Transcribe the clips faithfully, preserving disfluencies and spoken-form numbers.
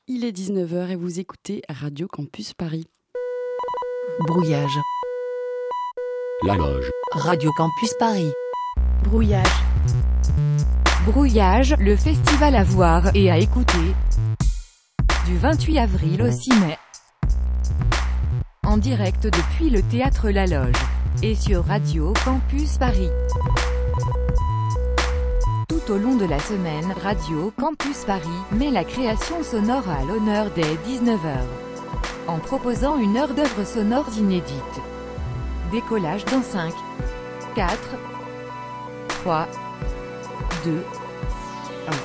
Il est dix-neuf heures et vous écoutez Radio Campus Paris. Brouillage. La Loge. Radio Campus Paris. Brouillage. Brouillage, le festival à voir et à écouter. Du vingt-huit avril au six mai. En direct depuis le Théâtre La Loge. Et sur Radio Campus Paris. Tout au long de la semaine, Radio Campus Paris met la création sonore à l'honneur dès dix-neuf heures. En proposant une heure d'œuvres sonores inédites. Décollage dans cinq, quatre, trois, deux, un.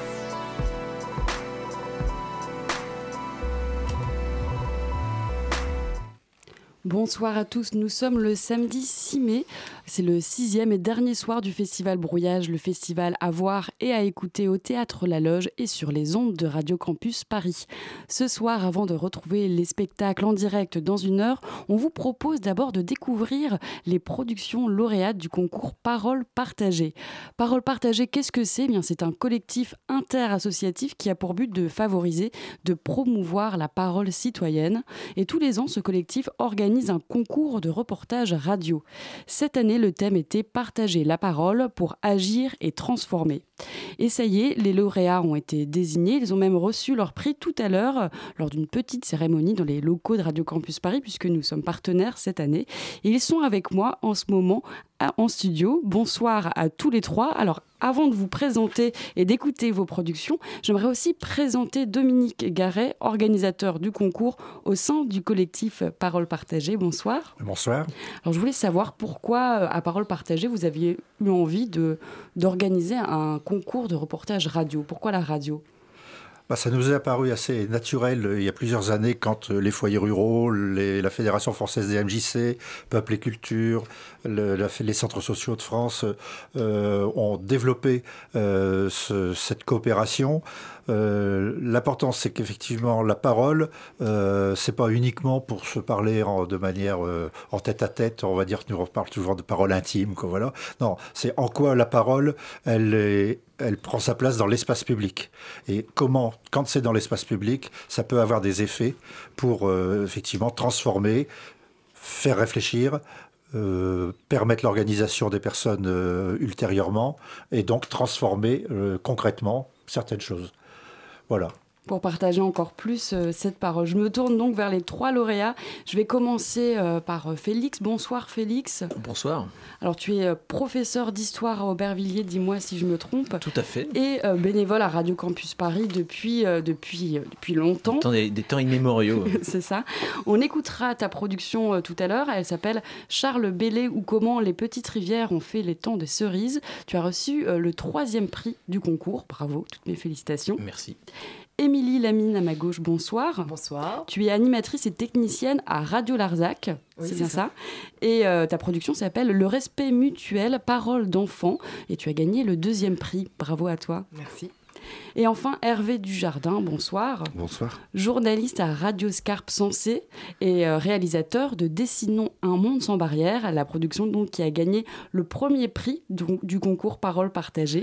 Bonsoir à tous, nous sommes le samedi six mai, c'est le sixième et dernier soir du festival Brouillage, le festival à voir et à écouter au Théâtre La Loge et sur les ondes de Radio Campus Paris. Ce soir, avant de retrouver les spectacles en direct dans une heure, on vous propose d'abord de découvrir les productions lauréates du concours Paroles partagées. Paroles partagées, qu'est-ce que c'est ? Eh bien, c'est un collectif interassociatif qui a pour but de favoriser, de promouvoir la parole citoyenne. Et tous les ans, ce collectif organise un concours de reportage radio. Cette année, le thème était « Partager la parole pour agir et transformer ». Et ça y est, les lauréats ont été désignés. Ils ont même reçu leur prix tout à l'heure lors d'une petite cérémonie dans les locaux de Radio Campus Paris, puisque nous sommes partenaires cette année. Et ils sont avec moi en ce moment en studio. Bonsoir à tous les trois. Alors, avant de vous présenter et d'écouter vos productions, j'aimerais aussi présenter Dominique Garret, organisateur du concours au sein du collectif Paroles partagées. Bonsoir. Bonsoir. Alors, je voulais savoir pourquoi, à Paroles partagées, vous aviez eu envie de, d'organiser un concours de reportage radio. Pourquoi la radio ? Bah, ça nous est apparu assez naturel il y a plusieurs années quand les foyers ruraux, les, la Fédération française des M J C, Peuple et Culture, le, la, les centres sociaux de France euh, ont développé euh, ce, cette coopération. Euh, l'important, c'est qu'effectivement, la parole, euh, c'est pas uniquement pour se parler en, de manière euh, en tête à tête. On va dire que nous on parle toujours de parole intime, quoi, voilà. Non, c'est en quoi la parole, elle est, elle prend sa place dans l'espace public. Et comment, quand c'est dans l'espace public, ça peut avoir des effets pour euh, effectivement transformer, faire réfléchir, euh, permettre l'organisation des personnes euh, ultérieurement, et donc transformer euh, concrètement certaines choses. Voilà. Pour partager encore plus euh, cette parole. Je me tourne donc vers les trois lauréats. Je vais commencer euh, par Félix. Bonsoir Félix. Bonsoir. Alors tu es euh, professeur d'histoire à Aubervilliers, dis-moi si je me trompe. Tout à fait. Et euh, bénévole à Radio Campus Paris depuis, euh, depuis, euh, depuis longtemps. Des temps, des, des temps immémoriaux. C'est ça. On écoutera ta production euh, tout à l'heure. Elle s'appelle Charles Bellé ou comment les petites rivières ont fait les temps des cerises. Tu as reçu euh, le troisième prix du concours. Bravo, toutes mes félicitations. Merci. Émilie Lamine à ma gauche, bonsoir. Bonsoir. Tu es animatrice et technicienne à Radio Larzac, oui, c'est bien c'est ça. ça. Et euh, ta production s'appelle Le respect mutuel, parole d'enfant. Et tu as gagné le deuxième prix. Bravo à toi. Merci. Et enfin, Hervé Dujardin, bonsoir. Bonsoir. Journaliste à Radio Scarpe Sensée et euh, réalisateur de Dessinons un monde sans barrières, la production donc, qui a gagné le premier prix du, du concours Paroles partagées.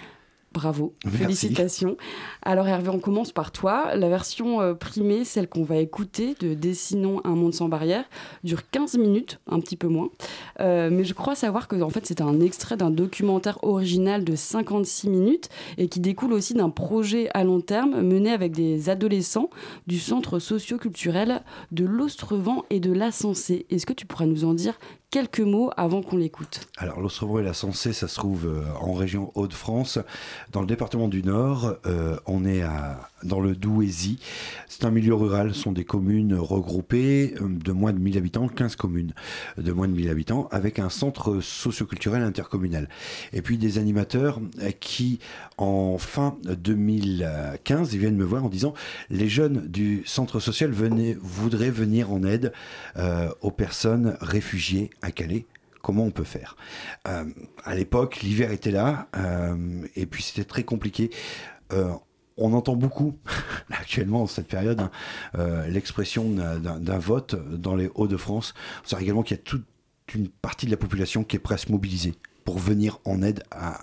Bravo, merci. Félicitations. Alors Hervé, on commence par toi. La version euh, primée, celle qu'on va écouter de Dessinons un monde sans barrières, dure quinze minutes, un petit peu moins. Euh, mais je crois savoir que en fait, c'est un extrait d'un documentaire original de cinquante-six minutes et qui découle aussi d'un projet à long terme mené avec des adolescents du centre socio-culturel de l'Ostrevent et de la Sensée. Est-ce que tu pourras nous en dire quelques mots avant qu'on l'écoute? Alors, l'Ostrevent et la Sensée, ça se trouve euh, en région Hauts-de-France, dans le département du Nord. Euh, on est à, dans le Douaisis. C'est un milieu rural. Ce sont des communes regroupées euh, de moins de mille habitants, quinze communes de moins de mille habitants, avec un centre socio-culturel intercommunal. Et puis des animateurs euh, qui, en fin deux mille quinze, ils viennent me voir en disant « Les jeunes du centre social venaient, voudraient venir en aide euh, aux personnes réfugiées à Calais. Comment on peut faire ?» euh, À l'époque, l'hiver était là, euh, et puis c'était très compliqué. Euh, on entend beaucoup, actuellement, dans cette période, hein, euh, l'expression d'un, d'un vote dans les Hauts-de-France. On sait également qu'il y a toute une partie de la population qui est presque mobilisée pour venir en aide à,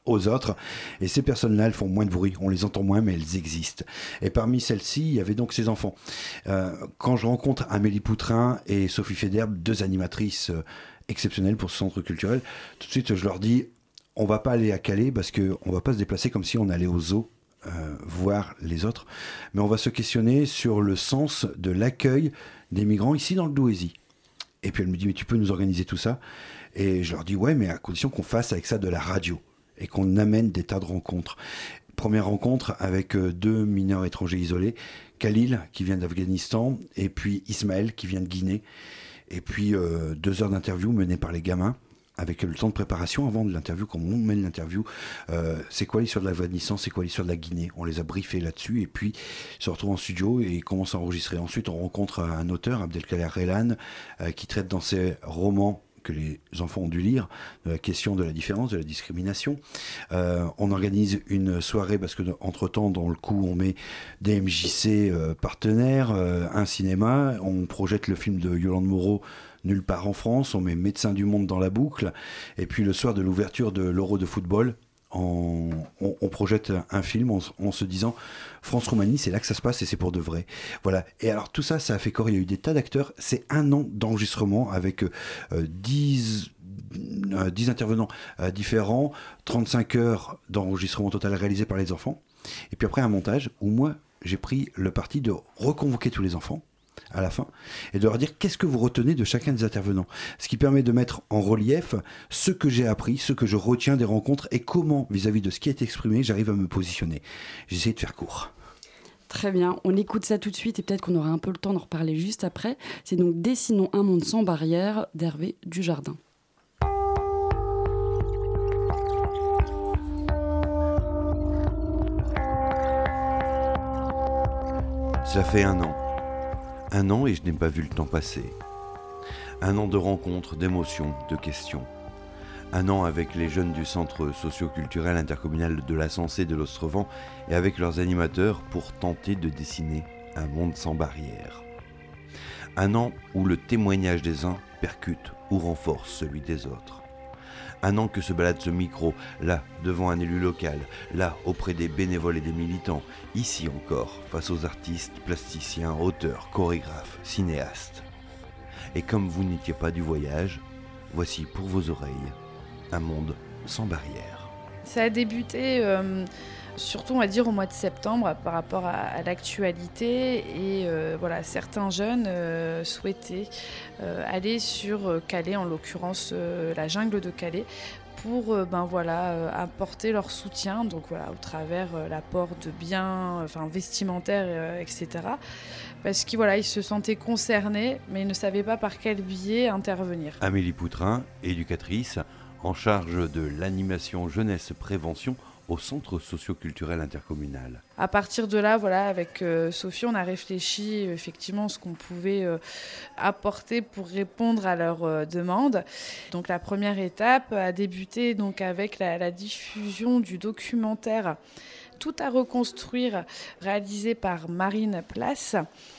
aux autres. Et ces personnes-là, elles font moins de bruit, on les entend moins, mais elles existent. Et parmi celles-ci, il y avait donc ces enfants. Euh, quand je rencontre Amélie Poutrin et Sophie Federbe, deux animatrices euh, exceptionnelles pour ce centre culturel, tout de suite, je leur dis, on va pas aller à Calais parce qu'on va pas se déplacer comme si on allait au zoo euh, voir les autres, mais on va se questionner sur le sens de l'accueil des migrants ici dans le Douaisis. Et puis elle me dit, mais tu peux nous organiser tout ça ? Et je leur dis, ouais, mais à condition qu'on fasse avec ça de la radio et qu'on amène des tas de rencontres. Première rencontre avec deux mineurs étrangers isolés, Khalil qui vient d'Afghanistan et puis Ismaël qui vient de Guinée. Et puis euh, deux heures d'interview menées par les gamins avec le temps de préparation avant de l'interview, comment on mène l'interview, euh, c'est quoi l'histoire de l'Afghanistan, c'est quoi l'histoire de la Guinée. On les a briefés là-dessus et puis ils se retrouvent en studio et ils commencent à enregistrer. Ensuite on rencontre un auteur, Abdelkader Relan, euh, qui traite dans ses romans que les enfants ont dû lire, de la question de la différence, de la discrimination. Euh, on organise une soirée, parce qu'entre-temps, dans le coup, on met des M J C euh, partenaires, euh, un cinéma, on projette le film de Yolande Moreau, Nulle part en France, on met Médecins du Monde dans la boucle, et puis le soir de l'ouverture de l'Euro de football, on, on, on projette un film en, en se disant France-Roumanie, c'est là que ça se passe et c'est pour de vrai. Voilà. Et alors tout ça, ça a fait corps. Il y a eu des tas d'acteurs. C'est un an d'enregistrement avec euh, dix, euh, dix intervenants euh, différents, trente-cinq heures d'enregistrement total réalisé par les enfants. Et puis après un montage où moi, j'ai pris le parti de reconvoquer tous les enfants à la fin, et de leur dire qu'est-ce que vous retenez de chacun des intervenants. Ce qui permet de mettre en relief ce que j'ai appris, ce que je retiens des rencontres, et comment, vis-à-vis de ce qui est exprimé, j'arrive à me positionner. J'ai essayé de faire court. Très bien, on écoute ça tout de suite, et peut-être qu'on aura un peu le temps d'en reparler juste après. C'est donc Dessinons un monde sans barrières d'Hervé Dujardin. Ça fait un an. Un an et je n'ai pas vu le temps passer. Un an de rencontres, d'émotions, de questions. Un an avec les jeunes du centre socio-culturel intercommunal de la Sensée de l'Ostrevan et avec leurs animateurs pour tenter de dessiner un monde sans barrières. Un an où le témoignage des uns percute ou renforce celui des autres. Un an que se balade ce micro, là, devant un élu local, là, auprès des bénévoles et des militants, ici encore, face aux artistes, plasticiens, auteurs, chorégraphes, cinéastes. Et comme vous n'étiez pas du voyage, voici pour vos oreilles un monde sans barrières. Ça a débuté, euh, surtout on va dire au mois de septembre par rapport à, à l'actualité et euh, voilà, certains jeunes euh, souhaitaient euh, aller sur Calais, en l'occurrence euh, la jungle de Calais, pour euh, ben voilà, euh, apporter leur soutien, donc voilà, au travers euh, l'apport de biens, enfin vestimentaires, euh, et cetera. Parce qu'ils voilà, ils se sentaient concernés, mais ils ne savaient pas par quel biais intervenir. Amélie Poutrin, éducatrice, en charge de l'animation jeunesse prévention au centre socio-culturel intercommunal. À partir de là, voilà, avec euh, Sophie, on a réfléchi euh, effectivement ce qu'on pouvait euh, apporter pour répondre à leurs euh, demandes. Donc la première étape a débuté donc avec la, la diffusion du documentaire Tout à reconstruire, réalisé par Marine Place.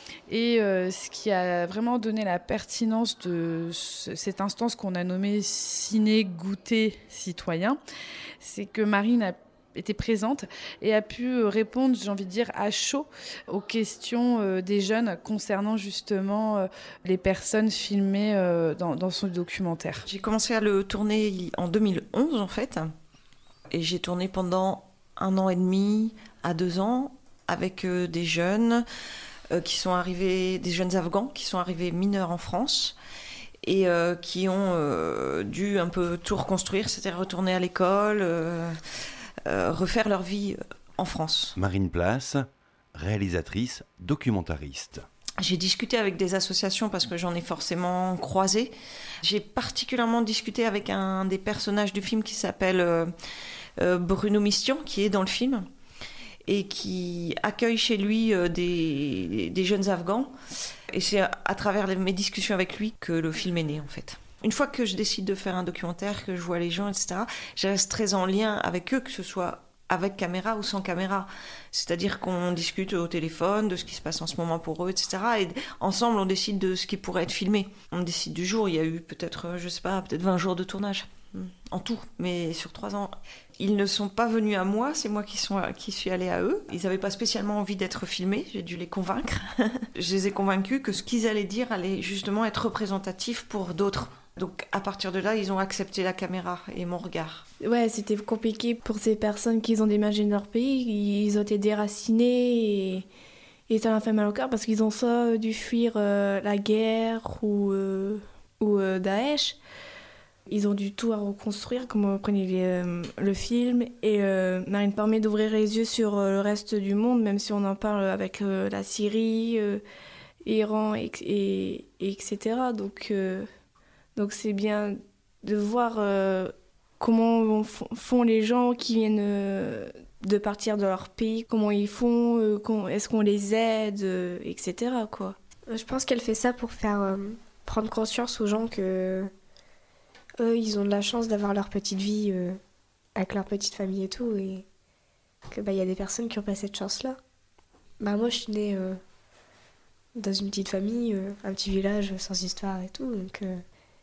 Et euh, ce qui a vraiment donné la pertinence de ce, cette instance qu'on a nommée Ciné-Goûter Citoyen, c'est que Marine a été présente et a pu répondre, j'ai envie de dire, à chaud aux questions euh, des jeunes concernant justement euh, les personnes filmées euh, dans, dans son documentaire. J'ai commencé à le tourner en deux mille onze en fait, et j'ai tourné pendant un an et demi à deux ans avec euh, des jeunes euh, qui sont arrivés, des jeunes Afghans qui sont arrivés mineurs en France et euh, qui ont euh, dû un peu tout reconstruire, c'est-à-dire retourner à l'école, euh, euh, refaire leur vie en France. Marine Place, réalisatrice, documentariste. J'ai discuté avec des associations parce que j'en ai forcément croisé. J'ai particulièrement discuté avec un des personnages du film qui s'appelle euh, euh, Bruno Mistian, qui est dans le film et qui accueille chez lui euh, des, des jeunes Afghans. Et c'est à travers mes discussions avec lui que le film est né, en fait. Une fois que je décide de faire un documentaire, que je vois les gens, et cetera, je reste très en lien avec eux, que ce soit avec caméra ou sans caméra. C'est-à-dire qu'on discute au téléphone de ce qui se passe en ce moment pour eux, et cetera. Et ensemble, on décide de ce qui pourrait être filmé. On décide du jour. Il y a eu peut-être, je sais pas, peut-être vingt jours de tournage. en tout, mais sur trois ans. Ils ne sont pas venus à moi, c'est moi qui, sont, qui suis allée à eux. Ils n'avaient pas spécialement envie d'être filmés, j'ai dû les convaincre. Je les ai convaincus que ce qu'ils allaient dire allait justement être représentatif pour d'autres. Donc à partir de là, ils ont accepté la caméra et mon regard. Ouais, c'était compliqué pour ces personnes qui ont déménagé de leur pays. Ils ont été déracinés et, et ça leur fait mal au cœur parce qu'ils ont soit dû fuir euh, la guerre ou, euh, ou euh, Daesh. Ils ont du tout à reconstruire, comme on prenait les, euh, le film. Et euh, Marine permet d'ouvrir les yeux sur euh, le reste du monde, même si on en parle avec euh, la Syrie, euh, Iran, et, et, et etc. Donc, euh, donc c'est bien de voir euh, comment font les gens qui viennent euh, de partir de leur pays, comment ils font, euh, comment, est-ce qu'on les aide, euh, et cetera quoi. Je pense qu'elle fait ça pour faire euh, prendre conscience aux gens que eux, ils ont de la chance d'avoir leur petite vie euh, avec leur petite famille et tout, et que bah, y a des personnes qui n'ont pas cette chance-là. Bah, moi, je suis née euh, dans une petite famille, euh, un petit village sans histoire et tout, donc euh,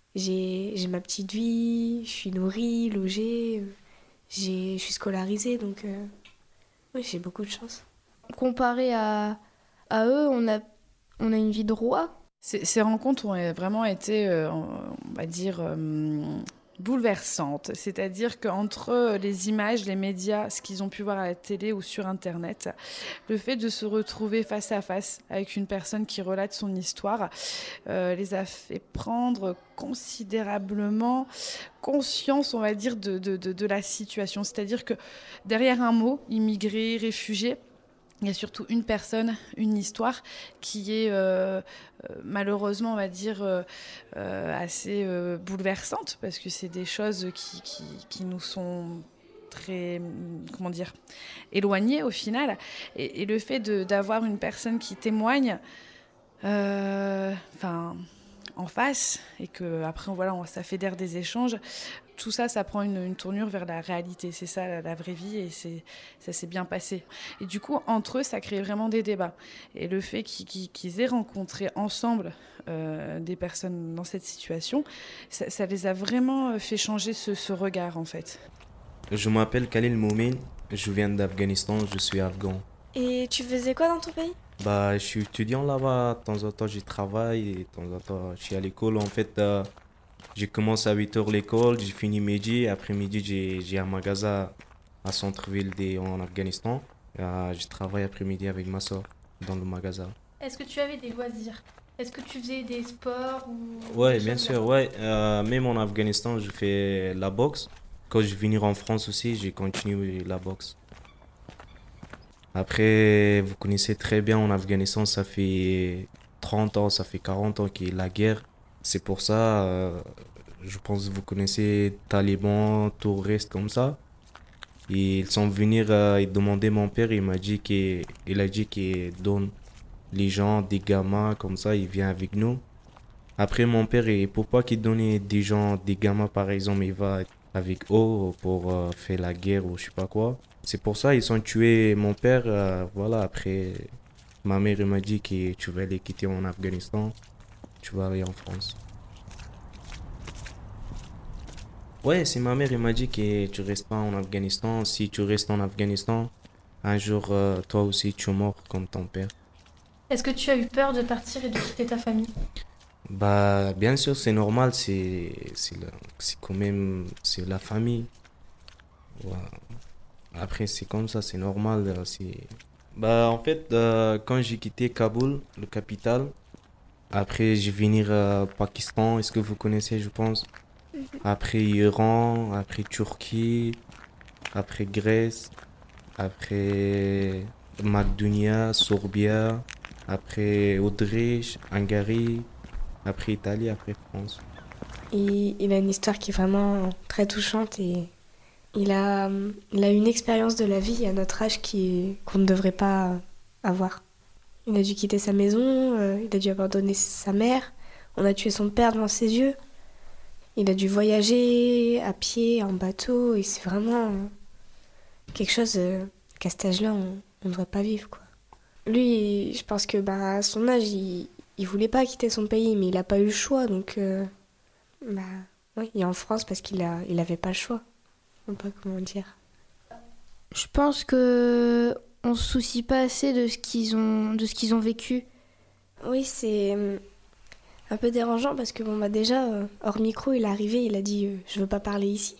j'ai, j'ai ma petite vie, je suis nourrie, logée, euh, j'ai, je suis scolarisée, donc euh, oui, j'ai beaucoup de chance. Comparé à, à eux, on a, on a une vie de roi. Ces, ces rencontres ont vraiment été, euh, on va dire, euh, bouleversantes. C'est-à-dire qu'entre les images, les médias, ce qu'ils ont pu voir à la télé ou sur Internet, le fait de se retrouver face à face avec une personne qui relate son histoire euh, les a fait prendre considérablement conscience, on va dire, de, de, de, de la situation. C'est-à-dire que derrière un mot, immigré, réfugié, il y a surtout une personne, une histoire qui est euh, euh, malheureusement, on va dire, euh, euh, assez euh, bouleversante parce que c'est des choses qui, qui, qui nous sont très, comment dire, éloignées au final. Et, et le fait de, d'avoir une personne qui témoigne, euh, enfin, en face, et que après, voilà, on, ça fédère des échanges. Tout ça, ça prend une, une tournure vers la réalité. C'est ça, la, la vraie vie, et c'est, ça s'est bien passé. Et du coup, entre eux, ça crée vraiment des débats. Et le fait qu'ils, qu'ils, qu'ils aient rencontré ensemble euh, des personnes dans cette situation, ça, ça les a vraiment fait changer ce, ce regard, en fait. Je m'appelle Khalil Moumin, je viens d'Afghanistan, je suis afghan. Et tu faisais quoi dans ton pays ? Bah, je suis étudiant là-bas, de temps en temps, je travaille, et de temps en temps, je suis à l'école. En fait, euh, je commence à huit heures l'école, j'ai fini midi. Après-midi, j'ai, j'ai un magasin à centre-ville de, en Afghanistan. Euh, je travaille après-midi avec ma soeur dans le magasin. Est-ce que tu avais des loisirs ? Est-ce que tu faisais des sports ou... Ouais, bien sûr, ouais. Euh, même en Afghanistan, je fais la boxe. Quand je vais venir en France aussi, j'ai continué la boxe. Après, vous connaissez très bien en Afghanistan, ça fait trente ans, ça fait quarante ans qu'il y a la guerre. C'est pour ça, euh, je pense que vous connaissez talibans, touristes comme ça. Et ils sont venus euh, demander mon père, il m'a dit qu'il il a dit qu'il donne les gens des gamins comme ça, il vient avec nous. Après mon père, il pour pas qu'il donne des gens, des gamins par exemple, il va avec eux pour euh, faire la guerre ou je sais pas quoi. C'est pour ça ils ont tué mon père. Euh, voilà, après, ma mère elle m'a dit que tu vas aller quitter en Afghanistan, tu vas aller en France. Ouais, c'est ma mère elle m'a dit que tu restes pas en Afghanistan. Si tu restes en Afghanistan, un jour euh, toi aussi tu mors comme ton père. Est-ce que tu as eu peur de partir et de quitter ta famille ? Bah, bien sûr, c'est normal, c'est, c'est, la, c'est quand même c'est la famille. Ouais. Après, c'est comme ça, c'est normal. C'est... Bah, en fait, euh, quand j'ai quitté Kaboul, le capitale, après, j'ai venu au Pakistan, est-ce que vous connaissez, je pense. Après, Iran, après, Turquie, après, Grèce, après, Macédoine, Serbie, après, Autriche, Hongrie. Après Italie, après France. Il, il a une histoire qui est vraiment très touchante et il a, il a une expérience de la vie à notre âge qui, qu'on ne devrait pas avoir. Il a dû quitter sa maison, euh, il a dû abandonner sa mère, on a tué son père devant ses yeux. Il a dû voyager à pied, en bateau, et c'est vraiment quelque chose euh, qu'à cet âge-là, on ne devrait pas vivre, quoi. Lui, je pense que bah, à son âge, il... Il voulait pas quitter son pays, mais il a pas eu le choix, donc euh, bah, Oui, et en France, parce qu'il a, il avait pas le choix. Je sais pas comment dire. Je pense que on se soucie pas assez de ce qu'ils ont, de ce qu'ils ont vécu. Oui, c'est un peu dérangeant parce que bon bah déjà euh, hors micro, il est arrivé, il a dit euh, je veux pas parler ici.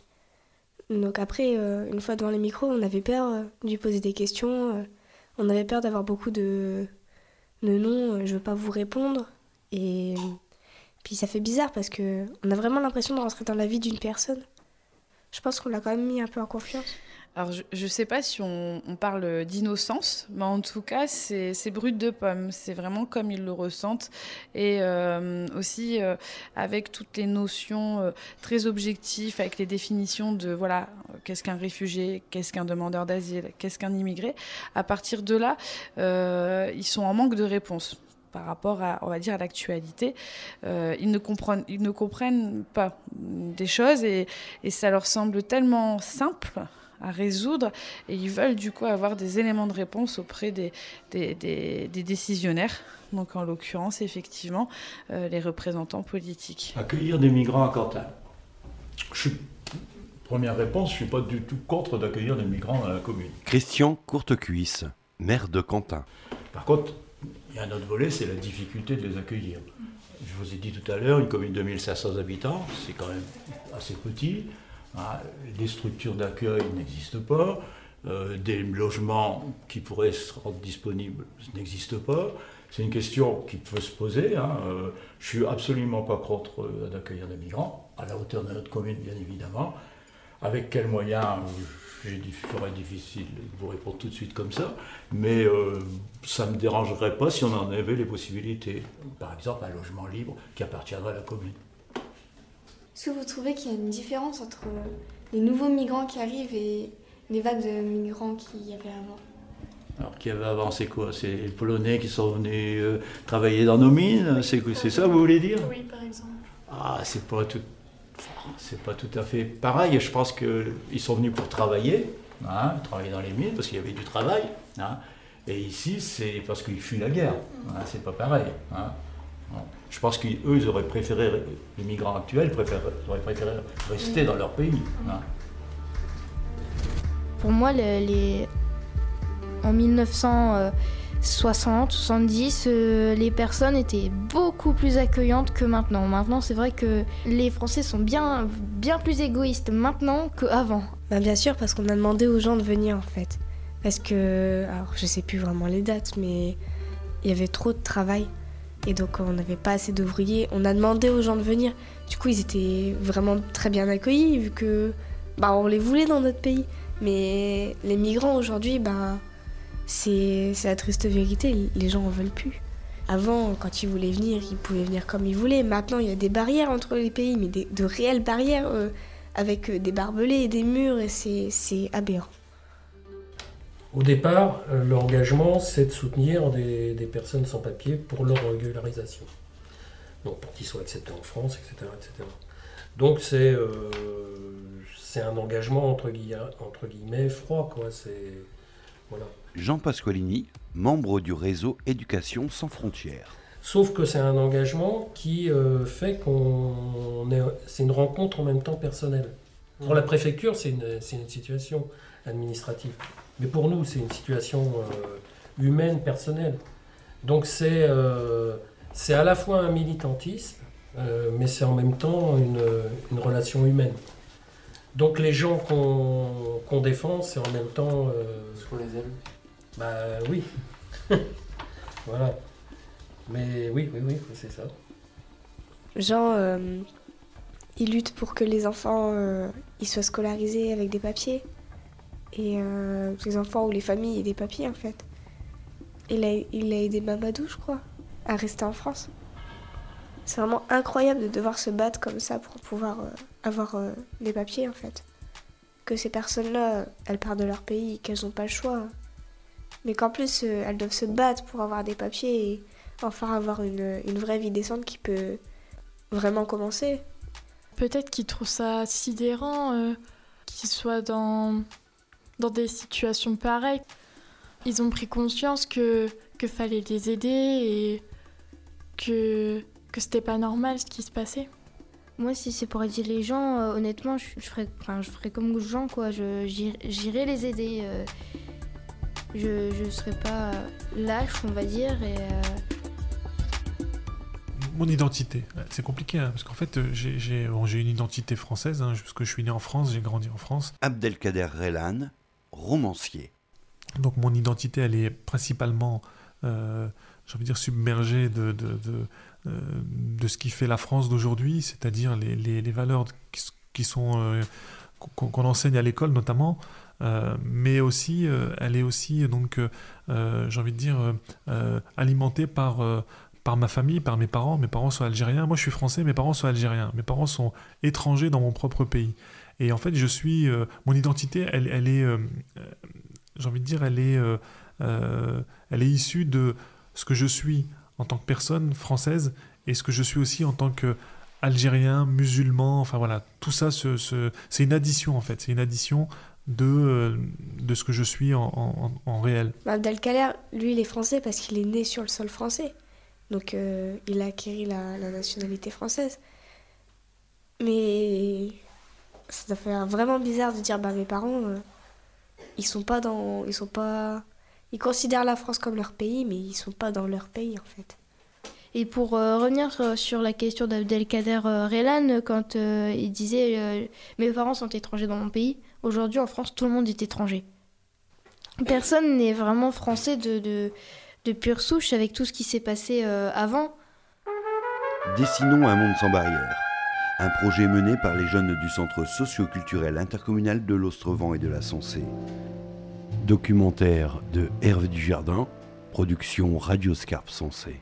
Donc après, euh, une fois devant les micros, on avait peur euh, de lui poser des questions, euh, on avait peur d'avoir beaucoup de, de non, euh, je veux pas vous répondre. Et puis ça fait bizarre parce que on a vraiment l'impression de rentrer dans la vie d'une personne. Je pense qu'on l'a quand même mis un peu en confiance. Alors, je ne sais pas si on, on parle d'innocence, mais en tout cas, c'est, c'est brut de pomme. C'est vraiment comme ils le ressentent. Et euh, aussi, euh, avec toutes les notions euh, très objectives, avec les définitions de, voilà, qu'est-ce qu'un réfugié, qu'est-ce qu'un demandeur d'asile, qu'est-ce qu'un immigré. À partir de là, euh, ils sont en manque de réponse par rapport à, on va dire, à l'actualité. Euh, ils ne comprennent, ils ne comprennent pas des choses et, et ça leur semble tellement simple à résoudre, et ils veulent du coup avoir des éléments de réponse auprès des, des, des, des décisionnaires, donc en l'occurrence effectivement euh, les représentants politiques. Accueillir des migrants à Cantal. Je suis... Première réponse, je ne suis pas du tout contre d'accueillir des migrants dans la commune. Christian Courtecuisse, maire de Cantal. Par contre, il y a un autre volet, c'est la difficulté de les accueillir. Je vous ai dit tout à l'heure, une commune de mille cinq cents habitants, c'est quand même assez petit. Ah, des structures d'accueil n'existent pas, euh, des logements qui pourraient se rendre disponibles n'existent pas. C'est une question qui peut se poser. Hein. Euh, je ne suis absolument pas contre euh, d'accueillir des migrants, à la hauteur de notre commune bien évidemment. Avec quels moyens, j'ai dit, il serait difficile de vous répondre tout de suite comme ça, mais euh, ça ne me dérangerait pas si on en avait les possibilités. Par exemple, un logement libre qui appartiendrait à la commune. Est-ce que vous trouvez qu'il y a une différence entre les nouveaux migrants qui arrivent et les vagues de migrants qu'il y avait avant ? Alors, qu'il y avait avant, c'est quoi ? C'est les Polonais qui sont venus euh, travailler dans nos mines ? C'est, c'est ça, vous voulez dire ? Oui, par exemple. Ah, c'est pas tout, c'est pas tout à fait pareil. Je pense qu'ils sont venus pour travailler, hein, travailler dans les mines, parce qu'il y avait du travail. Hein, et ici, c'est parce qu'ils fuient la guerre. Hein, c'est pas pareil. Hein. Je pense qu'eux, ils auraient préféré, les migrants actuels préféré, auraient préféré rester dans leur pays. Hein. Pour moi, les, les... en dix-neuf cent soixante soixante-dix, euh, les personnes étaient beaucoup plus accueillantes que maintenant. Maintenant, c'est vrai que les Français sont bien, bien plus égoïstes maintenant qu'avant. Ben bien sûr, parce qu'on a demandé aux gens de venir en fait. Parce que, alors je sais plus vraiment les dates, mais il y avait trop de travail. Et donc on n'avait pas assez d'ouvriers, on a demandé aux gens de venir. Du coup ils étaient vraiment très bien accueillis vu que bah, on les voulait dans notre pays. Mais les migrants aujourd'hui, bah, c'est, c'est la triste vérité, les gens en veulent plus. Avant, quand ils voulaient venir, ils pouvaient venir comme ils voulaient. Maintenant il y a des barrières entre les pays, mais des, de réelles barrières euh, avec euh, des barbelés et des murs, et c'est, c'est aberrant. Au départ, euh, l'engagement, c'est de soutenir des, des personnes sans papier pour leur régularisation. Donc, pour qu'ils soient acceptés en France, et cetera et cetera. Donc, c'est, euh, c'est un engagement, entre guillemets, entre guillemets froid, quoi. C'est, voilà. Jean Pasqualini, membre du réseau Éducation sans frontières. Sauf que c'est un engagement qui euh, fait qu'on est, c'est une rencontre en même temps personnelle. Pour la préfecture, c'est une, c'est une situation administrative. Mais pour nous, c'est une situation euh, humaine, personnelle. Donc c'est, euh, c'est à la fois un militantisme, euh, mais c'est en même temps une, une relation humaine. Donc les gens qu'on, qu'on défend, c'est en même temps... Euh, Est-ce qu'on les aime ? Bah oui. Voilà. Mais oui, oui, oui, c'est ça. Jean, euh, il lutte pour que les enfants euh, ils soient scolarisés avec des papiers. Et euh, les enfants ou les familles aient des papiers en fait. Il a, il a aidé Mamadou, je crois, à rester en France. C'est vraiment incroyable de devoir se battre comme ça pour pouvoir euh, avoir euh, des papiers en fait. Que ces personnes-là, elles partent de leur pays, qu'elles n'ont pas le choix. Mais qu'en plus, euh, elles doivent se battre pour avoir des papiers et enfin avoir une, une vraie vie décente qui peut vraiment commencer. Peut-être qu'ils trouvent ça sidérant, euh, qu'ils soient dans... dans des situations pareilles. Ils ont pris conscience que, que fallait les aider et que, que c'était pas normal ce qui se passait. Moi, si c'est pour aider les gens, euh, honnêtement, je, je, ferais, je ferais comme Jean, quoi. Je, j'irais, j'irais les aider. Euh, je ne serais pas lâche, on va dire. Et, euh... Mon identité, c'est compliqué, hein, parce qu'en fait, j'ai, j'ai, bon, j'ai une identité française, hein, parce que je suis né en France, j'ai grandi en France. Abdelkader Relane, romancier. Donc mon identité, elle est principalement, euh, j'ai envie de dire, submergée de, de, de, euh, de ce qui fait la France d'aujourd'hui, c'est-à-dire les, les, les valeurs qui, qui sont, euh, qu'on, qu'on enseigne à l'école notamment, euh, mais aussi, euh, elle est aussi, donc, euh, j'ai envie de dire, euh, alimentée par, euh, par ma famille, par mes parents. Mes parents sont algériens, moi je suis français, mes parents sont algériens. Mes parents sont étrangers dans mon propre pays. Et en fait, je suis, euh, mon identité, elle, elle est... Euh, j'ai envie de dire, elle est, euh, euh, elle est issue de ce que je suis en tant que personne française et ce que je suis aussi en tant qu'Algérien, musulman, enfin voilà, tout ça, ce, ce, c'est une addition en fait, c'est une addition de, euh, de ce que je suis en, en, en réel. Abdelkader, lui, il est français parce qu'il est né sur le sol français, donc euh, il a acquis la, la nationalité française. Mais ça doit faire vraiment bizarre de dire, bah mes parents... Euh, Ils sont pas dans, ils sont pas, ils considèrent la France comme leur pays, mais ils sont pas dans leur pays en fait. Et pour euh, revenir sur la question d'Abdelkader euh, Relane, quand euh, il disait euh, mes parents sont étrangers dans mon pays, aujourd'hui en France tout le monde est étranger. Personne n'est vraiment français de, de, de pure souche avec tout ce qui s'est passé euh, avant. Dessinons un monde sans barrières. Un projet mené par les jeunes du Centre socio-culturel intercommunal de l'Ostrevent et de la Sensée. Documentaire de Hervé Dujardin, production Radio Scarpe Sensée.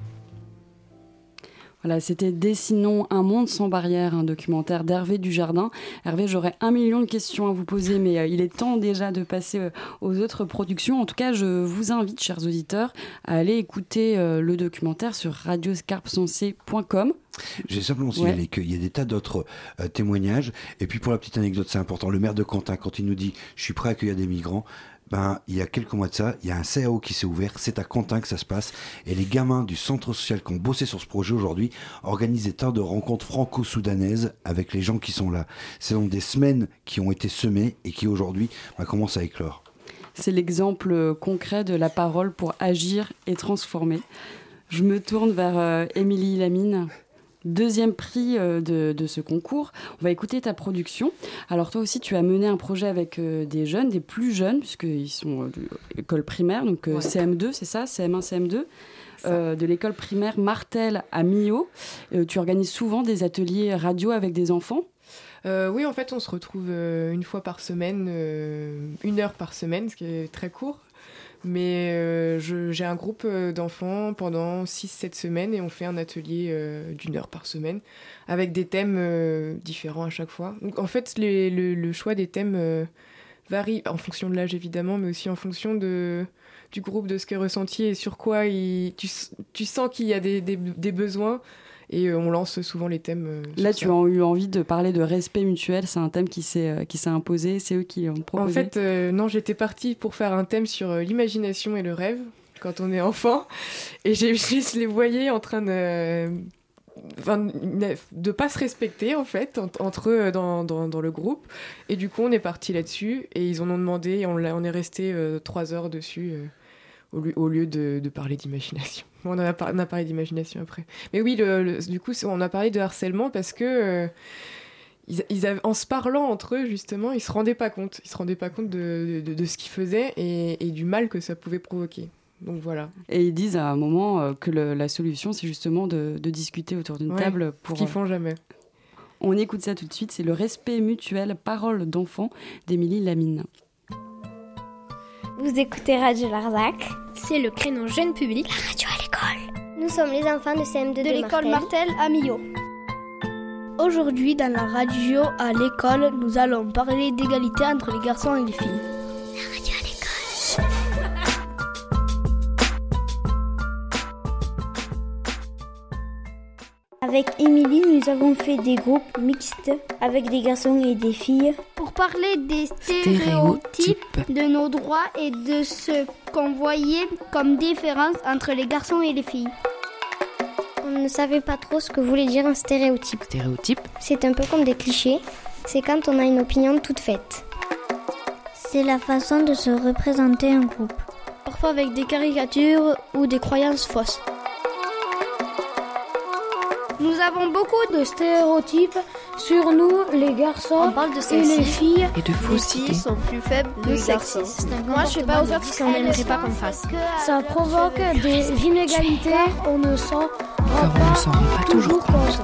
Voilà, c'était Dessinons un monde sans barrières, un documentaire d'Hervé Dujardin. Hervé, j'aurais un million de questions à vous poser, mais euh, il est temps déjà de passer euh, aux autres productions. En tout cas, je vous invite, chers auditeurs, à aller écouter euh, le documentaire sur radio scarpe sensée point com. J'ai simplement signalé ouais. qu'il y a des tas d'autres euh, témoignages. Et puis pour la petite anecdote, c'est important, le maire de Quentin, quand il nous dit « je suis prêt à accueillir des migrants », ben, il y a quelques mois de ça, il y a un C A O qui s'est ouvert, c'est à Quentin que ça se passe, et les gamins du centre social qui ont bossé sur ce projet aujourd'hui organisent des tas de rencontres franco-soudanaises avec les gens qui sont là. C'est donc des semaines qui ont été semées et qui aujourd'hui ben, commencent à éclore. C'est l'exemple concret de la parole pour agir et transformer. Je me tourne vers euh, Émilie Lamine. Deuxième prix euh, de, de ce concours. On va écouter ta production. Alors toi aussi, tu as mené un projet avec euh, des jeunes, des plus jeunes, puisqu'ils sont euh, de l'école primaire, donc euh, ouais. C M deux, c'est ça, C M un, C M deux, euh, de l'école primaire Martel à Millau. Euh, tu organises souvent des ateliers radio avec des enfants ? Euh, oui, en fait, on se retrouve euh, une fois par semaine, euh, une heure par semaine, ce qui est très court. Mais euh, je, j'ai un groupe d'enfants pendant six sept semaines et on fait un atelier euh, d'une heure par semaine avec des thèmes euh, différents à chaque fois. Donc, en fait, les, le, le choix des thèmes euh, varie en fonction de l'âge évidemment, mais aussi en fonction de, du groupe, de ce qu'est ressenti et sur quoi il, tu, tu sens qu'il y a des, des, des besoins. Et on lance souvent les thèmes. Euh, Là, tu ça. as eu envie de parler de respect mutuel. C'est un thème qui s'est, euh, qui s'est imposé. C'est eux qui l'ont proposé. En fait, euh, non, j'étais partie pour faire un thème sur euh, l'imagination et le rêve quand on est enfant. Et j'ai, je les voyais en train de... Enfin, de pas se respecter, en fait, en, entre eux dans, dans, dans le groupe. Et du coup, on est parti là-dessus. Et ils en ont demandé. Et on, l'a, on est resté euh, trois heures dessus. Euh, Au lieu, au lieu de, de parler d'imagination. On a, par, on a parlé d'imagination après. Mais oui, le, le, du coup, on a parlé de harcèlement parce que, euh, ils, ils avaient, en se parlant entre eux, justement, ils ne se rendaient pas compte. Ils se rendaient pas compte de, de, de ce qu'ils faisaient et, et du mal que ça pouvait provoquer. Donc voilà. Et ils disent à un moment euh, que le, la solution, c'est justement de, de discuter autour d'une ouais, table. Pour, ce qu'ils font jamais. On écoute ça tout de suite. C'est le respect mutuel, parole d'enfant d'Émilie Lamine. Vous écoutez Radio Larzac. C'est le créneau jeune public. La radio à l'école. Nous sommes les enfants de C M deux de, de l'école Martel à Millau. Aujourd'hui, dans la radio à l'école, nous allons parler d'égalité entre les garçons et les filles. La radio à l'école. Avec Émilie, nous avons fait des groupes mixtes avec des garçons et des filles pour parler des stéréotypes, stéréotypes de nos droits et de ce qu'on voyait comme différence entre les garçons et les filles. On ne savais pas trop ce que voulait dire un stéréotype. Stéréotype, c'est un peu comme des clichés. C'est quand on a une opinion toute faite. C'est la façon de se représenter un groupe. Parfois avec des caricatures ou des croyances fausses. Nous avons beaucoup de stéréotypes sur nous, les garçons On parle de et sexisme les filles. Et de fausseté. Les filles sont plus faibles que Le les garçons. sexisme. Moi, je sais pas aux autres ce qu'on n'aimerait pas qu'on fasse. Ça provoque des inégalités. On ne s'en rend on ne s'en rend pas toujours compte.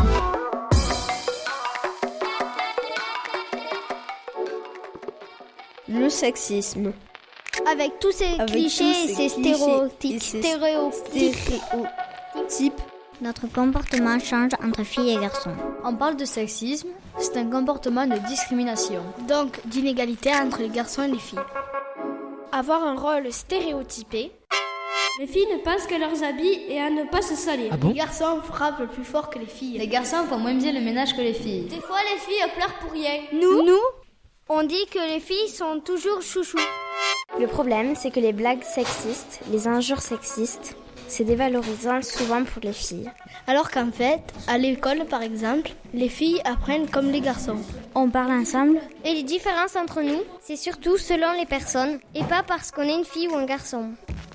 Le sexisme. Avec tous ces Avec clichés tous et ces ces clichés stéréotypes. et ces Stéréotypes. Type. Notre comportement change entre filles et garçons. On parle de sexisme, c'est un comportement de discrimination. Donc d'inégalité entre les garçons et les filles. Avoir un rôle stéréotypé. Les filles ne pensent qu'à leurs habits et à ne pas se salir. Ah bon ? Les garçons frappent plus fort que les filles. Les garçons font moins bien le ménage que les filles. Des fois, les filles pleurent pour rien. Nous, Nous, on dit que les filles sont toujours chouchous. Le problème, c'est que les blagues sexistes, les injures sexistes, c'est dévalorisant souvent pour les filles. Alors qu'en fait, à l'école par exemple, les filles apprennent comme les garçons. On parle ensemble. Et les différences entre nous, c'est surtout selon les personnes et pas parce qu'on est une fille ou un garçon.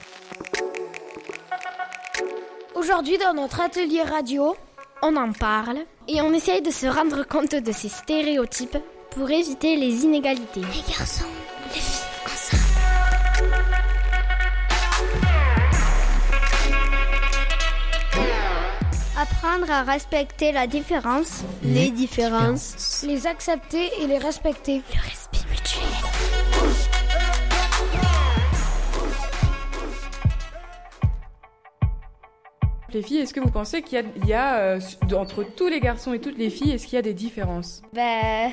Aujourd'hui, dans notre atelier radio, on en parle et on essaye de se rendre compte de ces stéréotypes pour éviter les inégalités. Les garçons, les filles, ensemble. Apprendre à respecter la différence, les différences, les accepter et les respecter. Le respect mutuel. Les filles, est-ce que vous pensez qu'il y a, il y a euh, entre tous les garçons et toutes les filles, est-ce qu'il y a des différences ? Ben,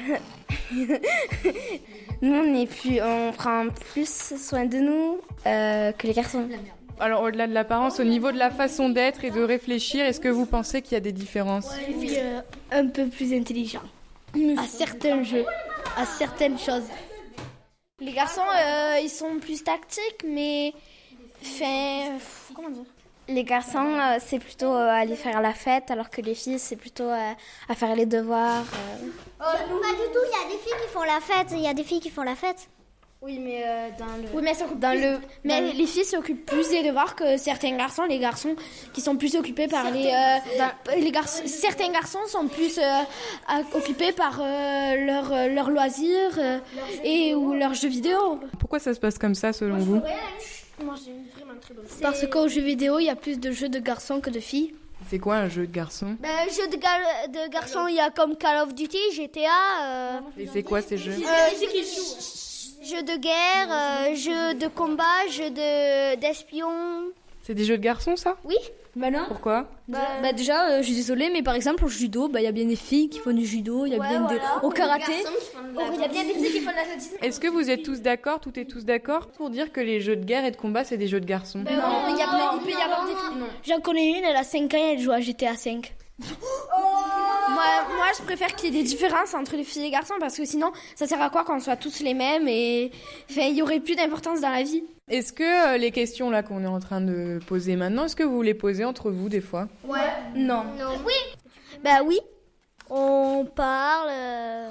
nous on est plus, on prend plus soin de nous euh, que les garçons. Alors au-delà de l'apparence, au niveau de la façon d'être et de réfléchir, est-ce que vous pensez qu'il y a des différences ? Ouais, les filles euh, un peu plus intelligentes à certains jeux, à certaines choses. Les garçons, euh, ils sont plus tactiques, mais enfin, comment dire ? Les garçons, euh, c'est plutôt euh, aller faire la fête, alors que les filles, c'est plutôt euh, à faire les devoirs. Euh... Oh, non. Pas du tout, il y a des filles qui font la fête, il y a des filles qui font la fête. Oui, mais euh, dans le... Oui, mais, dans plus, le, mais dans les filles s'occupent plus des devoirs que certains garçons. Les garçons qui sont plus occupés par certains, les... Euh, dans, les garçons, certains garçons sont plus euh, occupés par euh, leurs leur, leur loisirs euh, et ou leurs jeux vidéo. Pourquoi ça se passe comme ça, selon vous ? Moi, j'ai une vraiment très bonne. Parce qu'aux jeux vidéo, il y a plus de jeux de garçons que de filles. C'est quoi un jeu de garçons ? Ben, un jeu de, ga- de garçons, il y a comme Call of Duty, G T A. Euh... Et c'est quoi ces jeux ? euh, Jeux de guerre, euh, jeux de combat, jeux de, d'espion. C'est des jeux de garçons, ça ? Oui. Bah non. Pourquoi ? Bah, bah déjà, euh, je suis désolée, mais par exemple au judo, bah il y a bien des filles qui font du judo, il y a ouais, bien voilà. des au karaté. Il y a bien des filles qui font de l'athlétisme. Est-ce que vous êtes tous d'accord, toutes et tous d'accord pour dire que les jeux de guerre et de combat c'est des jeux de garçons ? Ben non, il, y a, non, il peut y avoir des filles. Non. J'en connais une, elle a cinq ans, elle joue à G T A cinq. Moi, moi, je préfère qu'il y ait des différences entre les filles et les garçons parce que sinon, ça sert à quoi qu'on soit tous les mêmes et enfin, il y aurait plus d'importance dans la vie. Est-ce que euh, les questions là qu'on est en train de poser maintenant, est-ce que vous les posez entre vous des fois ? Ouais. Non. Non. Oui. Bah oui. On parle. Euh...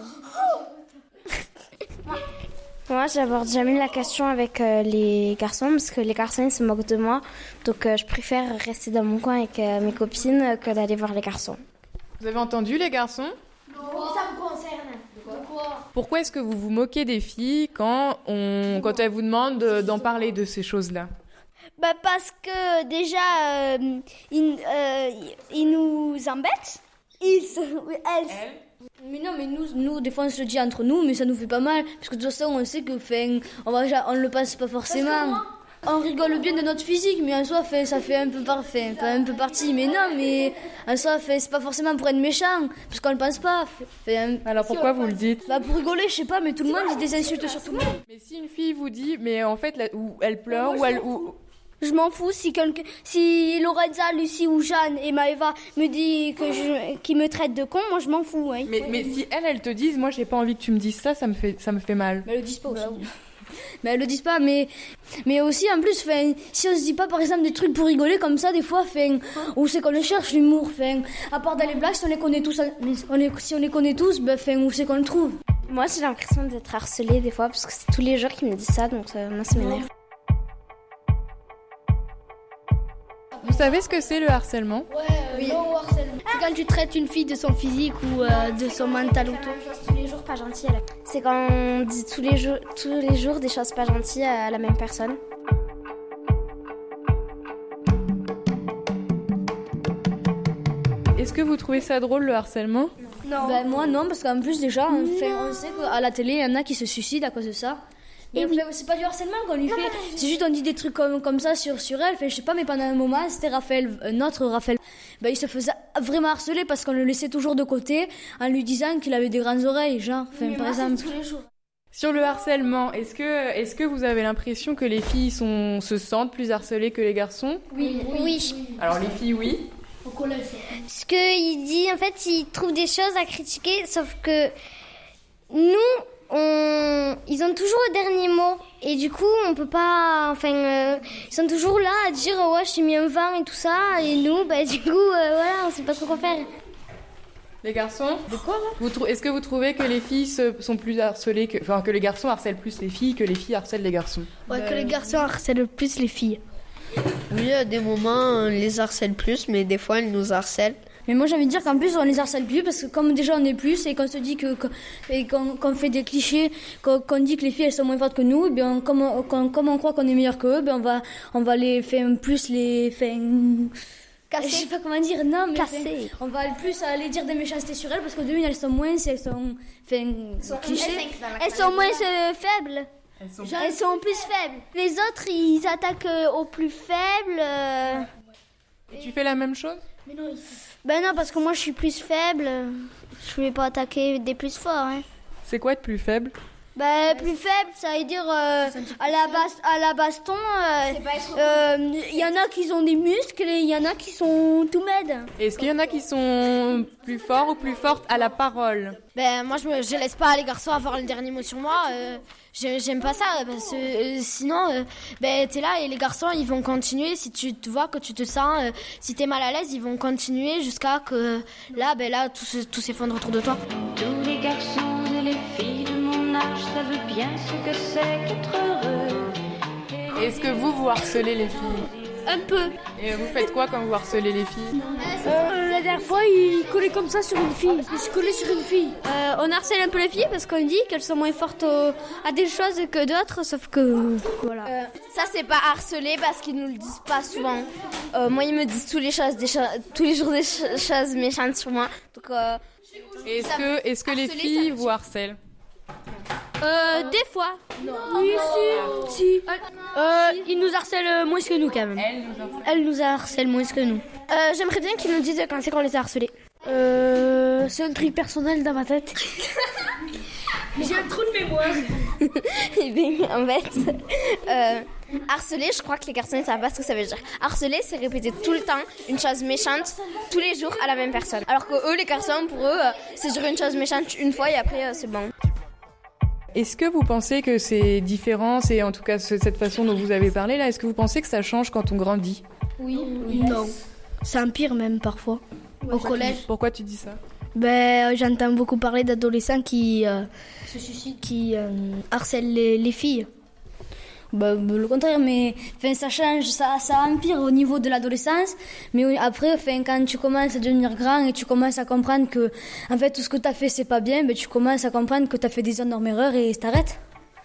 Moi, j'aborde jamais la question avec euh, les garçons parce que les garçons ils se moquent de moi. Donc, euh, je préfère rester dans mon coin avec euh, mes copines euh, que d'aller voir les garçons. Vous avez entendu les garçons ? Non. Ça vous concerne. Pourquoi ? Pourquoi est-ce que vous vous moquez des filles quand, on, quand elles vous demandent de, d'en parler de ces choses-là ? Bah parce que déjà, euh, ils, euh, ils nous embêtent. Ils se... Elles... Elles Mais non, mais nous, nous, des fois on se le dit entre nous, mais ça nous fait pas mal. Parce que de toute façon, on sait que, fin, on va, on le pense pas forcément. On rigole bien de notre physique, mais en soi, fait, ça fait un peu parfait, pas un peu partie. Mais non, mais en soi, fait, c'est pas forcément pour être méchant, parce qu'on le pense pas. Fait, un... Alors pourquoi vous le dites ? Bah pour rigoler, je sais pas, mais tout le monde dit des insultes sur tout le monde. Mais si une fille vous dit, mais en fait, là, où elle pleure, moi, ou elle... Ou... Je m'en fous si quelqu'un, si Lorenza, Lucie ou Jeanne et Maëva me dit que je, qui me traite de con, moi je m'en fous. Ouais. Mais, mais si elles, elles te disent, moi j'ai pas envie que tu me dises ça, ça me fait, ça me fait mal. Mais elles le disent pas aussi. Mais elles le disent pas, mais, mais aussi en plus, fin, si on se dit pas par exemple des trucs pour rigoler comme ça, des fois, fin, où c'est qu'on le cherche l'humour, fin, à part dans les blagues, si on les connaît tous, on les, si on les connaît tous, ben, fin, où c'est qu'on le trouve. Moi j'ai l'impression d'être harcelée des fois parce que c'est tous les jours qu'ils me disent ça, donc euh, moi ça m'énerve. Vous savez ce que c'est le harcèlement? Ouais, euh, oui. Non harcèlement. C'est quand tu traites une fille de son physique ou euh, de son mental ou tout. Tous les jours pas gentil. La... C'est quand on dit tous les, jours, tous les jours des choses pas gentilles à la même personne. Est-ce que vous trouvez ça drôle le harcèlement? Non. Ben, moi non, parce qu'en plus déjà, on, fait, on sait qu'à la télé, il y en a qui se suicident à cause de ça. Mais oui. C'est pas du harcèlement qu'on lui non, fait, c'est juste on dit des trucs comme, comme ça sur, sur elle. Fait, je sais pas, mais pendant un moment, c'était Raphaël, notre Raphaël, ben, il se faisait vraiment harceler parce qu'on le laissait toujours de côté en lui disant qu'il avait des grandes oreilles, genre, enfin, oui, par moi, exemple. Tous les jours. Sur le harcèlement, est-ce que, est-ce que vous avez l'impression que les filles sont, se sentent plus harcelées que les garçons? Oui. Oui. Alors les filles, oui. Au collège. Ce qu'il dit, en fait, il trouve des choses à critiquer, sauf que nous, on... ils ont toujours le dernier mot. Et du coup, on peut pas... Enfin, euh, ils sont toujours là à dire « Ouais, je t'ai mis un vent et tout ça. » Et nous, bah, du coup, euh, voilà, on sait pas trop quoi faire. Les garçons? De quoi vous trou... Est-ce que vous trouvez que les filles se... sont plus harcelées que... Enfin, que les garçons harcèlent plus les filles que les filles harcèlent les garçons? Ouais, euh... que les garçons harcèlent plus les filles. Oui, à des moments, on les harcèle plus, mais des fois, ils nous harcèlent. Mais moi, j'ai envie de dire qu'en plus, on les harcèle plus, parce que comme déjà on est plus, et qu'on se dit que, que et qu'on, qu'on fait des clichés, qu'on, qu'on dit que les filles, elles sont moins fortes que nous, et bien, comme on, comme, comme on croit qu'on est meilleur qu'eux, ben, on va, on va les faire plus les, faire, casser. Je sais pas comment dire, non, mais casser. On va plus aller dire des méchancetés sur elles, parce que de une, elles sont moins, elles sont, enfin, clichés. Elles sont moins euh, faibles. Elles sont, Elles sont plus faibles. Les autres, ils attaquent euh, aux plus faibles. Euh... Et tu fais la même chose? Mais non, ils... Ben non, parce que moi, je suis plus faible. Je vais pas attaquer des plus forts. Hein. C'est quoi être plus faible? Ben, plus faible, ça veut dire euh, à, la bas- à la baston, il euh, euh, y en a qui ont des muscles et il y en a qui sont tout maides. Est-ce qu'il y en a qui sont plus forts ou plus fortes à la parole? Ben, moi, je ne je laisse pas les garçons avoir le dernier mot sur moi. Euh, j'aime pas ça, parce que euh, sinon, euh, ben, t'es là et les garçons, ils vont continuer. Si tu te vois que tu te sens, euh, si t'es mal à l'aise, ils vont continuer jusqu'à que là, ben, là tout, se, tout s'effondre autour de toi. Tous les garçons et les filles de mon âge savent bien ce que c'est qu'être heureux. Est-ce que vous, vous harcelez les filles? Un peu. Et vous faites quoi quand vous harcelez les filles? euh, La dernière fois, il collait comme ça sur une fille. Il se collait sur une fille. Euh, on harcèle un peu les filles parce qu'on dit qu'elles sont moins fortes au... à des choses que d'autres, sauf que... Voilà. Euh, ça, c'est pas harceler parce qu'ils nous le disent pas souvent. Euh, moi, ils me disent tous les, choses, des cho- tous les jours des ch- choses méchantes sur moi. Donc, euh, est-ce que, est-ce que les filles vous harcèlent? Euh, des fois. Non. Oui, si. si. Euh, ils nous harcèlent moins que nous, quand même. Elles nous harcèlent moins que nous. Euh, j'aimerais bien qu'ils nous disent quand c'est qu'on les a harcelés. Euh, c'est un truc personnel dans ma tête. J'ai un trou de mémoire. Et bien, en fait, euh, harceler, je crois que les garçons ne savent pas ce que ça veut dire. Harceler, c'est répéter tout le temps une chose méchante, tous les jours, à la même personne. Alors que eux, les garçons, pour eux, euh, c'est dire une chose méchante une fois et après, euh, c'est bon. Est-ce que vous pensez que c'est différent, c'est en tout cas cette façon dont vous avez parlé là, est-ce que vous pensez que ça change quand on grandit? Oui. oui. Non. Ça empire même parfois. Ouais, au collège. Pourquoi tu dis ça? Ben, j'entends beaucoup parler d'adolescents qui, euh, qui euh, harcèlent les, les filles. Ben, le contraire, mais ça change, ça, ça empire au niveau de l'adolescence. Mais après, quand tu commences à devenir grand et tu commences à comprendre que en fait, tout ce que tu as fait, c'est pas bien, ben, tu commences à comprendre que tu as fait des énormes erreurs et t'arrêtes.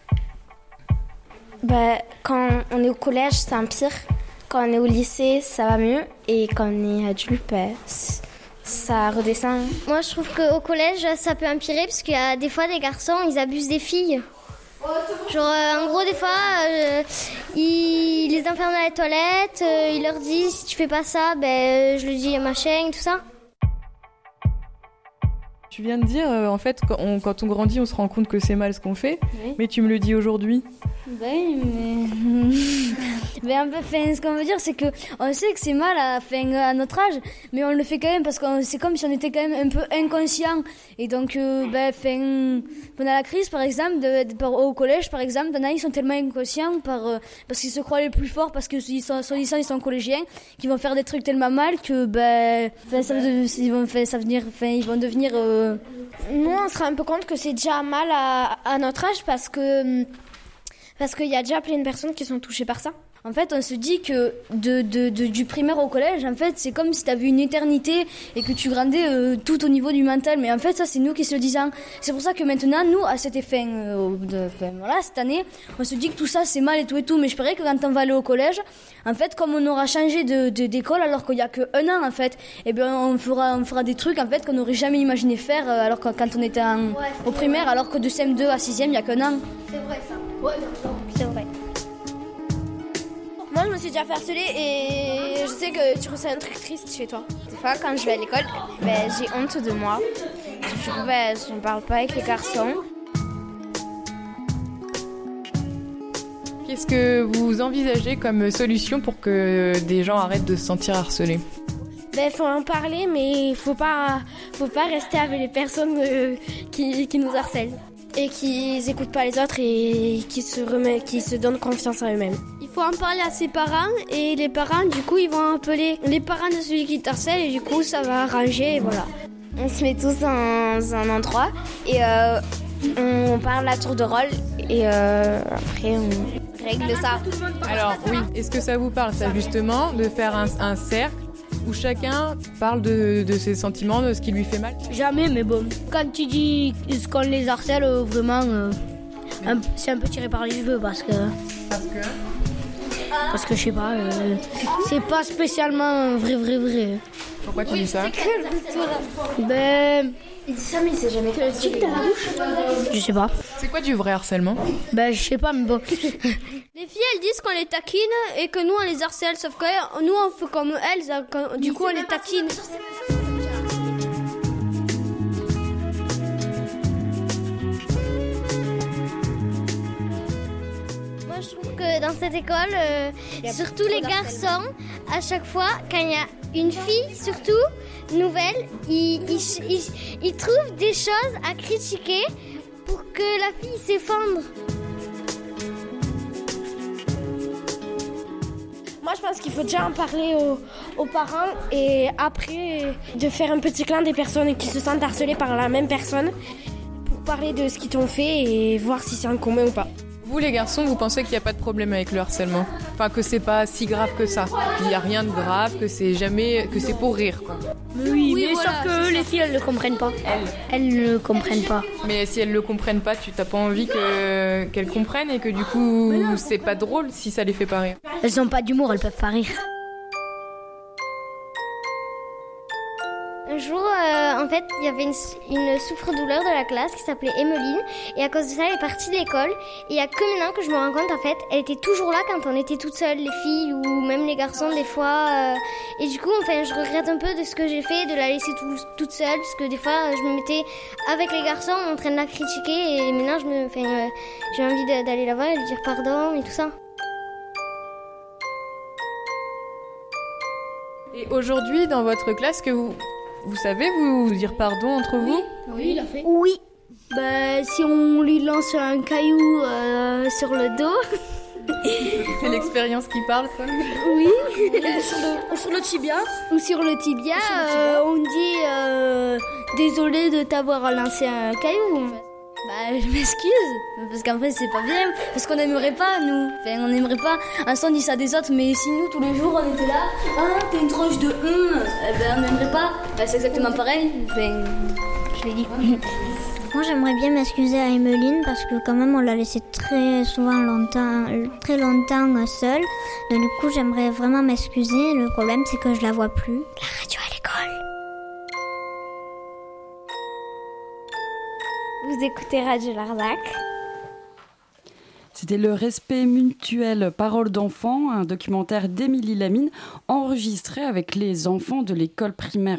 Ben, quand on est au collège, c'est un pire. Quand on est au lycée, ça va mieux. Et quand on est adulte, ben, ça redescend. Moi, je trouve qu'au collège, ça peut empirer parce qu'il y a des fois des garçons, ils abusent des filles. Genre, euh, en gros, des fois, euh, ils les enferment dans les toilettes, euh, ils leur disent si tu fais pas ça, ben, euh, je le dis à ma chaîne, tout ça. tu viens de dire, euh, en fait, quand on, quand on grandit, on se rend compte que c'est mal ce qu'on fait. Oui. Mais tu me le dis aujourd'hui. Ben, mais... mais un peu, enfin, ce qu'on veut dire, c'est que on sait que c'est mal à, enfin, à notre âge, mais on le fait quand même parce que c'est comme si on était quand même un peu inconscient. Et donc, euh, ben, enfin, pendant la crise, par exemple, de, de, par, au collège, par exemple, il y en a, ils sont tellement inconscients par, euh, parce qu'ils se croient les plus forts, parce qu'ils sont, soi-disant, ils sont collégiens, qu'ils vont faire des trucs tellement mal que, ben, enfin, ça, ils vont, enfin, ça venir, enfin, ils vont devenir. Euh... Nous, on se rend un peu compte que c'est déjà mal à, à notre âge parce que. Parce qu'il y a déjà plein de personnes qui sont touchées par ça. En fait, on se dit que de, de, de, du primaire au collège, en fait, c'est comme si tu avais une éternité et que tu grandais euh, tout au niveau du mental. Mais en fait, ça, c'est nous qui se le disons. C'est pour ça que maintenant, nous, à cette fin, euh, de, fin, voilà, cette année, on se dit que tout ça, c'est mal et tout et tout. Mais je parie que quand on va aller au collège, en fait, comme on aura changé de, de, d'école alors qu'il n'y a qu'un an, en fait, eh bien, on fera, on fera des trucs, en fait, qu'on n'aurait jamais imaginé faire euh, alors que, quand on était en, ouais, au primaire, vrai. Alors que de C M deux à sixième, il n'y a qu'un an. C'est vrai, ça. Ouais, c'est vrai. Moi, je me suis déjà fait harceler et je sais que tu ressens un truc triste chez toi. Des fois, quand je vais à l'école, ben, j'ai honte de moi. Du coup, ben, je ne parle pas avec les garçons. Qu'est-ce que vous envisagez comme solution pour que des gens arrêtent de se sentir harcelés ? Ben, faut en parler, mais faut pas, faut pas rester avec les personnes euh, qui, qui nous harcèlent et qui n'écoutent pas les autres et qui se remet, qui se donnent confiance en eux-mêmes. Il faut en parler à ses parents et les parents, du coup, ils vont appeler les parents de celui qui t'harcèle et du coup, ça va arranger et voilà. On se met tous dans un endroit et euh, on parle à tour de rôle et euh, après on règle ça. Alors oui, est-ce que ça vous parle ça justement de faire un, un cercle où chacun parle de, de ses sentiments, de ce qui lui fait mal? Jamais, mais bon. Quand tu dis qu'on les harcèle, euh, vraiment, euh, un, c'est un peu tiré par les cheveux parce que... Parce que Parce que je sais pas, euh, c'est pas spécialement vrai, vrai, vrai. Pourquoi tu dis ça? Ben... Il dit ça mais il sait jamais que le tic dans la bouche. Je sais pas. C'est quoi du vrai harcèlement? Ben je sais pas, mais bon. Les filles elles disent qu'on les taquine et que nous on les harcèle, sauf que nous on fait comme elles, du coup on les taquine. Moi je trouve que dans cette école, euh, surtout les garçons, à chaque fois quand il y a une fille surtout nouvelle, ils, ils, ils, ils trouvent des choses à critiquer pour que la fille s'effondre. Moi, je pense qu'il faut déjà en parler aux, aux parents et après de faire un petit clan des personnes qui se sentent harcelées par la même personne pour parler de ce qu'ils t'ont fait et voir si c'est en commun ou pas. Vous les garçons, vous pensez qu'il n'y a pas de problème avec le harcèlement? Enfin que c'est pas si grave que ça. Il n'y a rien de grave, que c'est jamais, que c'est pour rire quoi. Mais oui, oui mais voilà, sauf que les filles elles le comprennent pas. Elles, elles ne le comprennent pas. Mais si elles le comprennent pas, tu t'as pas envie que qu'elles comprennent et que du coup c'est pas drôle si ça les fait pas rire. Elles ont pas d'humour, elles peuvent pas rire. Un jour, euh, en fait, il y avait une, une souffre-douleur de la classe qui s'appelait Emmeline. Et à cause de ça, elle est partie de l'école. Et il n'y a que maintenant que je me rends compte, en fait, elle était toujours là quand on était toutes seules, les filles ou même les garçons, des fois. Euh, et du coup, enfin, je regrette un peu de ce que j'ai fait, de la laisser tout, toute seule. Parce que des fois, je me mettais avec les garçons en train de la critiquer. Et maintenant, je me, enfin, euh, j'ai envie de, d'aller la voir et lui dire pardon et tout ça. Et aujourd'hui, dans votre classe, que vous... Vous savez vous dire pardon entre vous? Oui, il a fait. Oui. Bah, si on lui lance un caillou euh, sur le dos. C'est l'expérience qui parle, ça? Oui. sur, le, sur le tibia. Ou sur le tibia, euh, on dit euh, désolé de t'avoir lancé un caillou. Bah, je m'excuse, parce qu'en fait, c'est pas bien, parce qu'on n'aimerait pas, nous. Enfin, on n'aimerait pas. Un son dit ça des autres, mais si nous, tous les jours, on était là, ah, t'es une tranche de hum, eh ben, on n'aimerait pas. Bah, c'est exactement pareil. Enfin, je l'ai dit. Moi, j'aimerais bien m'excuser à Emmeline, parce que quand même, on l'a laissée très souvent longtemps, très longtemps seule. Donc, du coup, j'aimerais vraiment m'excuser. Le problème, c'est que je la vois plus. La radio à l'école. Vous écoutez Radio Larzac. C'était Le respect mutuel, parole d'enfant, un documentaire d'Émilie Lamine enregistré avec les enfants de l'école primaire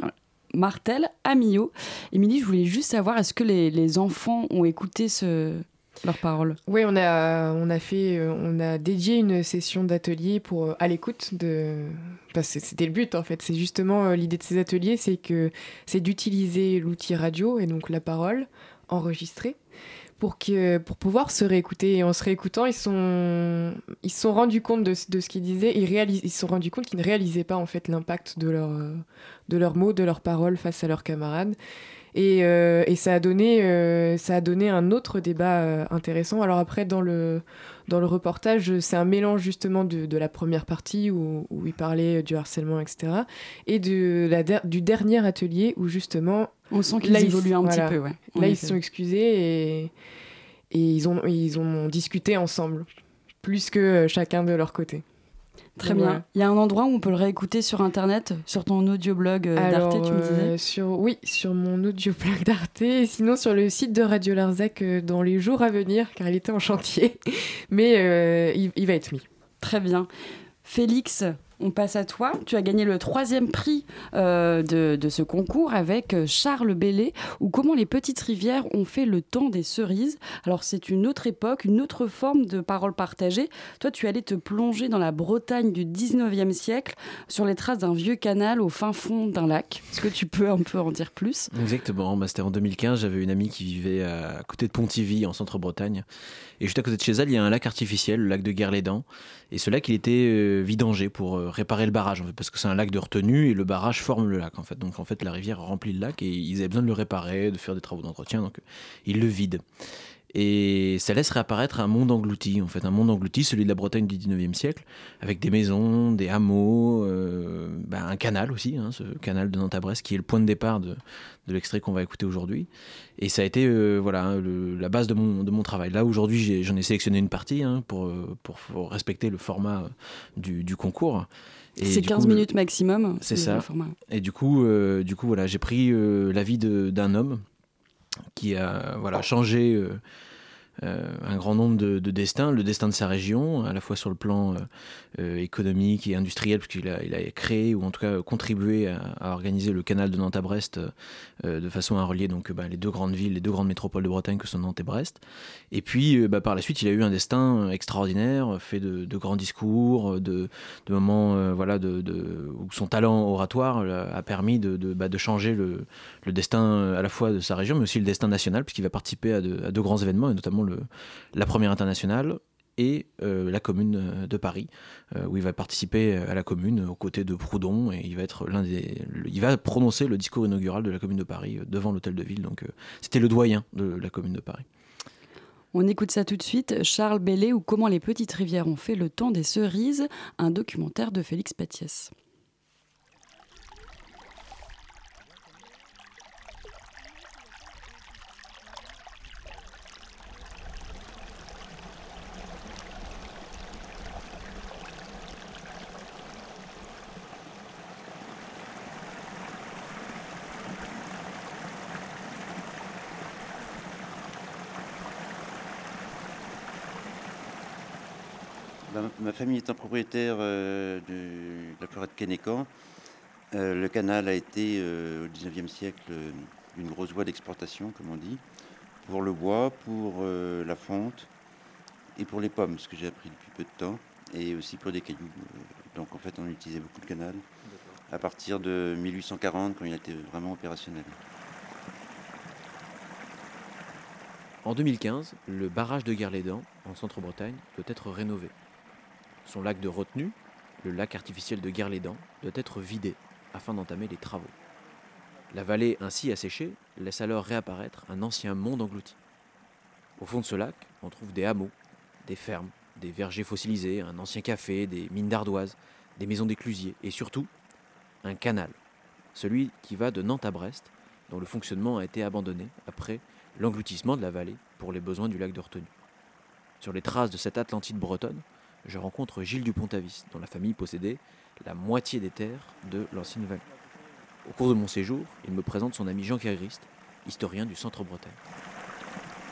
Martel à Millau. Émilie, je voulais juste savoir, est-ce que les, les enfants ont écouté ce... leurs paroles? Oui, on a, on a fait, on a dédié une session d'atelier pour à l'écoute de, parce que c'était le but en fait. C'est justement l'idée de ces ateliers, c'est que c'est d'utiliser l'outil radio et donc la parole enregistrée pour que, pour pouvoir se réécouter. Et en se réécoutant, ils sont, ils se sont rendus compte de, de ce qu'ils disaient. Ils réalisent, ils se sont rendus compte qu'ils ne réalisaient pas en fait l'impact de leur, de leurs mots, de leurs paroles face à leurs camarades. Et, euh, et ça a donné, euh, ça a donné un autre débat euh, intéressant. Alors après, dans le, dans le reportage, c'est un mélange justement de, de la première partie où, où il parlait du harcèlement, et cetera. Et de la der- du dernier atelier où justement... On sent qu'ils évoluent un voilà, petit peu, ouais. Là, ils se sont excusés et, et ils, ont, ils ont discuté ensemble, plus que chacun de leur côté. Très Donc, bien. voilà. Il y a un endroit où on peut le réécouter sur Internet, sur ton audioblog euh, Alors, d'Arte, tu me disais euh, sur, Oui, sur mon audioblog d'Arte, et sinon sur le site de Radio Larzac euh, dans les jours à venir, car il était en chantier, mais euh, il, il va être mis. Très bien. Félix, on passe à toi. Tu as gagné le troisième prix euh, de, de ce concours avec Charles Bellé, ou Comment les petites rivières ont fait le temps des cerises. Alors c'est une autre époque, une autre forme de parole partagée. Toi, tu allais te plonger dans la Bretagne du dix-neuvième siècle, sur les traces d'un vieux canal au fin fond d'un lac. Est-ce que tu peux un peu en dire plus ? Exactement, bah, c'était en deux mille quinze, j'avais une amie qui vivait à côté de Pontivy, en centre-Bretagne. Et juste à côté de chez elle, il y a un lac artificiel, le lac de Guerlédan. Et ce lac, il était euh, vidangé pour euh, réparer le barrage, en fait, parce que c'est un lac de retenue et le barrage forme le lac, en fait. Donc en fait, la rivière remplit le lac et ils avaient besoin de le réparer, de faire des travaux d'entretien, donc euh, ils le vident. Et ça laisse réapparaître un monde englouti, en fait, un monde englouti, celui de la Bretagne du dix-neuvième siècle, avec des maisons, des hameaux, euh, bah, un canal aussi, hein, ce canal de Nantes à Brest, qui est le point de départ de, de l'extrait qu'on va écouter aujourd'hui. Et ça a été euh, voilà, le, la base de mon, de mon travail. Là, aujourd'hui, j'ai, j'en ai sélectionné une partie hein, pour, pour, pour respecter le format du, du concours. Et c'est quinze coup, minutes maximum. C'est ça. Le format. Et du coup, euh, du coup voilà, j'ai pris euh, la vie de, d'un homme qui a voilà, changé euh, euh, un grand nombre de, de destins, le destin de sa région, à la fois sur le plan euh, euh, économique et industriel, puisqu'il a, il a créé, ou en tout cas contribué à, à organiser le canal de Nantes à Brest euh, de façon à relier donc, bah, les deux grandes villes, les deux grandes métropoles de Bretagne que sont Nantes et Brest. Et puis euh, bah, par la suite, il a eu un destin extraordinaire, fait de, de grands discours, de, de moments euh, voilà, de, de, où son talent oratoire a permis de, de, bah, de changer le, le destin à la fois de sa région, mais aussi le destin national, puisqu'il va participer à de, à de grands événements, et notamment le, la première internationale et euh, la Commune de Paris, euh, où il va participer à la Commune aux côtés de Proudhon, et il va être l'un des, le, il va prononcer le discours inaugural de la Commune de Paris euh, devant l'Hôtel de Ville. Donc euh, c'était le doyen de la Commune de Paris. On écoute ça tout de suite. Charles Bellé, ou Comment les petites rivières ont fait le temps des cerises, un documentaire de Félix Patiès. Ma famille étant propriétaire euh, de, de la forêt de Kénécan, euh, le canal a été euh, au dix-neuvième siècle euh, une grosse voie d'exportation, comme on dit, pour le bois, pour euh, la fonte et pour les pommes, ce que j'ai appris depuis peu de temps, et aussi pour des cailloux. Donc en fait, on utilisait beaucoup le canal à partir de mille huit cent quarante, quand il a été vraiment opérationnel. En deux mille quinze, le barrage de Guerlédan, en centre-Bretagne, doit être rénové. Son lac de retenue, le lac artificiel de Guerlédan, doit être vidé afin d'entamer les travaux. La vallée ainsi asséchée laisse alors réapparaître un ancien monde englouti. Au fond de ce lac, on trouve des hameaux, des fermes, des vergers fossilisés, un ancien café, des mines d'ardoise, des maisons d'éclusiers et surtout un canal, celui qui va de Nantes à Brest, dont le fonctionnement a été abandonné après l'engloutissement de la vallée pour les besoins du lac de retenue. Sur les traces de cette Atlantide bretonne, je rencontre Gilles Dupont-Avis, dont la famille possédait la moitié des terres de l'ancienne vallée. Au cours de mon séjour, il me présente son ami Jean Cagriste, historien du centre-Bretagne.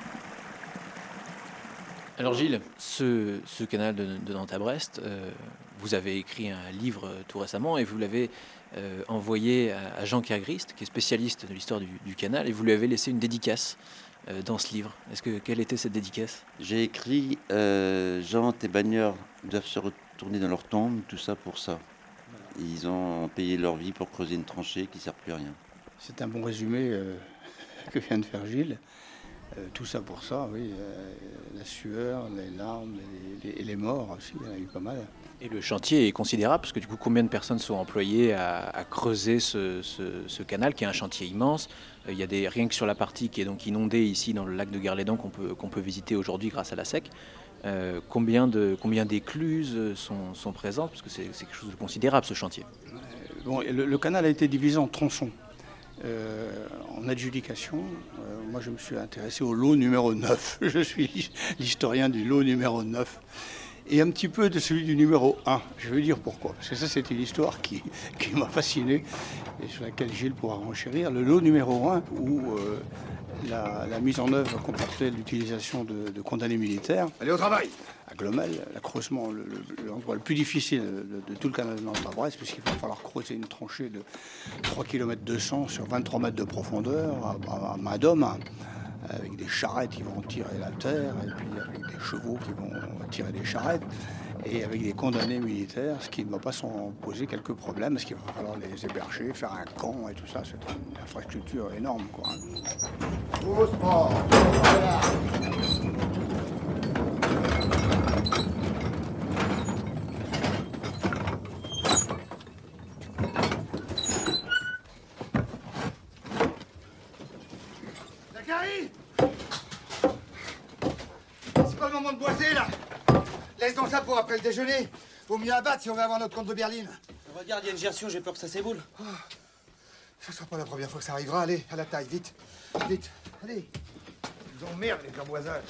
Alors Gilles, ce, ce canal de, de Nantes à Brest, euh, vous avez écrit un livre euh, tout récemment et vous l'avez euh, envoyé à, à Jean Kergrist, qui est spécialiste de l'histoire du, du canal, et vous lui avez laissé une dédicace euh, dans ce livre. Est-ce que, quelle était cette dédicace? J'ai écrit euh, Jean, tes baigneurs doivent se retourner dans leur tombe, tout ça pour ça. Ils ont payé leur vie pour creuser une tranchée qui ne sert plus à rien. C'est un bon résumé euh, que vient de faire Gilles. Euh, tout ça pour ça, oui. Euh, la sueur, les larmes et les, les, les morts aussi, il y en a eu pas mal. Et le chantier est considérable, parce que du coup, combien de personnes sont employées à, à creuser ce, ce, ce canal, qui est un chantier immense. Euh, il y a des, rien que sur la partie qui est donc inondée ici dans le lac de Guerlédan, qu'on peut, qu'on peut visiter aujourd'hui grâce à la S E C. Euh, combien, de, combien d'écluses sont, sont présentes, parce que c'est, c'est quelque chose de considérable, ce chantier. Euh, bon, le, le canal a été divisé en tronçons. Euh, en adjudication, euh, moi je me suis intéressé au lot numéro neuf. Je suis l'historien du lot numéro neuf. Et un petit peu de celui du numéro un. Je vais dire pourquoi. Parce que ça, c'était l'histoire qui, qui m'a fasciné et sur laquelle Gilles pourra renchérir. Le lot numéro un, où euh, la, la mise en œuvre comportait l'utilisation de, de condamnés militaires. Allez au travail! À Glomel, l'accroissement, le, le, l'endroit le plus difficile de, de tout le canal de Nantes-Brest, puisqu'il va falloir creuser une tranchée de trois virgule deux kilomètres sur vingt-trois mètres de profondeur, à, à, à main d'homme, avec des charrettes qui vont tirer la terre, et puis avec des chevaux qui vont tirer des charrettes, et avec des condamnés militaires, ce qui ne va pas sans poser quelques problèmes, parce qu'il va falloir les héberger, faire un camp et tout ça. C'est une infrastructure énorme, quoi. Au sport! Voilà. Zachary! C'est pas le moment de boiser, là! Laisse donc ça pour après le déjeuner. Vaut mieux abattre si on veut avoir notre compte de berline. Regarde, il y a une gersion, j'ai peur que ça s'éboule. Oh, ce sera pas la première fois que ça arrivera. Allez, à la taille, vite. Vite, allez. Ils emmerdent, les gamboisages.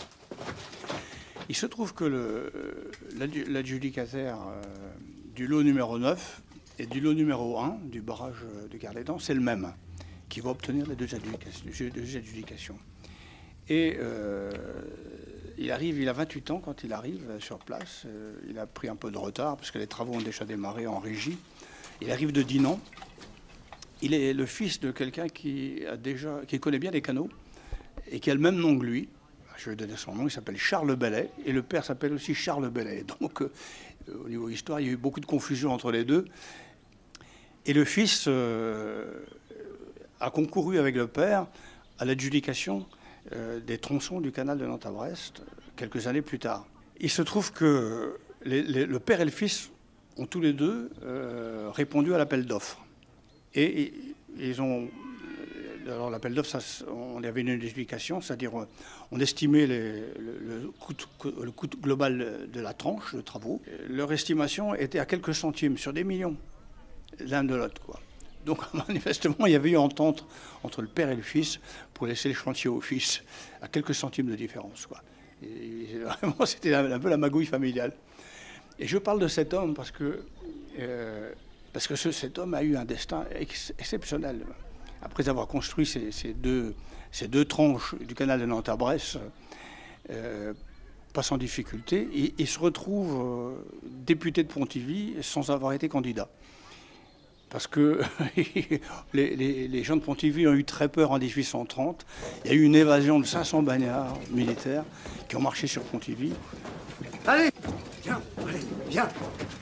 Il se trouve que le, l'adjudicataire euh, du lot numéro neuf et du lot numéro un du barrage de Guerlédan, c'est le même, qui va obtenir les deux adjudications. Deux adjudications. Et euh, il arrive, il a vingt-huit ans quand il arrive sur place. Euh, il a pris un peu de retard parce que les travaux ont déjà démarré en régie. Il arrive de Dinan. Il est le fils de quelqu'un qui a déjà, qui connaît bien les canaux et qui a le même nom que lui. Je vais donner son nom. Il s'appelle Charles Bellet et le père s'appelle aussi Charles Bellet. Donc, euh, au niveau histoire, il y a eu beaucoup de confusion entre les deux. Et le fils euh, a concouru avec le père à l'adjudication euh, des tronçons du canal de Nantes à Brest quelques années plus tard. Il se trouve que les, les, le père et le fils ont tous les deux euh, répondu à l'appel d'offres. Et, et ils ont... Alors l'appel d'offres, ça, on avait une explication, c'est-à-dire on estimait les, le, le, coût, le coût global de la tranche de travaux. Leur estimation était à quelques centimes sur des millions, l'un de l'autre, quoi. Donc manifestement, il y avait eu entente entre le père et le fils pour laisser le chantier au fils à quelques centimes de différence, quoi. Et vraiment, c'était un peu la magouille familiale. Et je parle de cet homme parce que, euh, parce que ce, cet homme a eu un destin ex- exceptionnel. Après avoir construit ces, ces, deux, ces deux tranches du canal de Nantes à Brest, euh, pas sans difficulté, il, il se retrouve euh, député de Pontivy sans avoir été candidat. Parce que les, les, les gens de Pontivy ont eu très peur en dix-huit cent trente. Il y a eu une évasion de cinq cents bagnards militaires qui ont marché sur Pontivy. Allez, viens, allez, viens.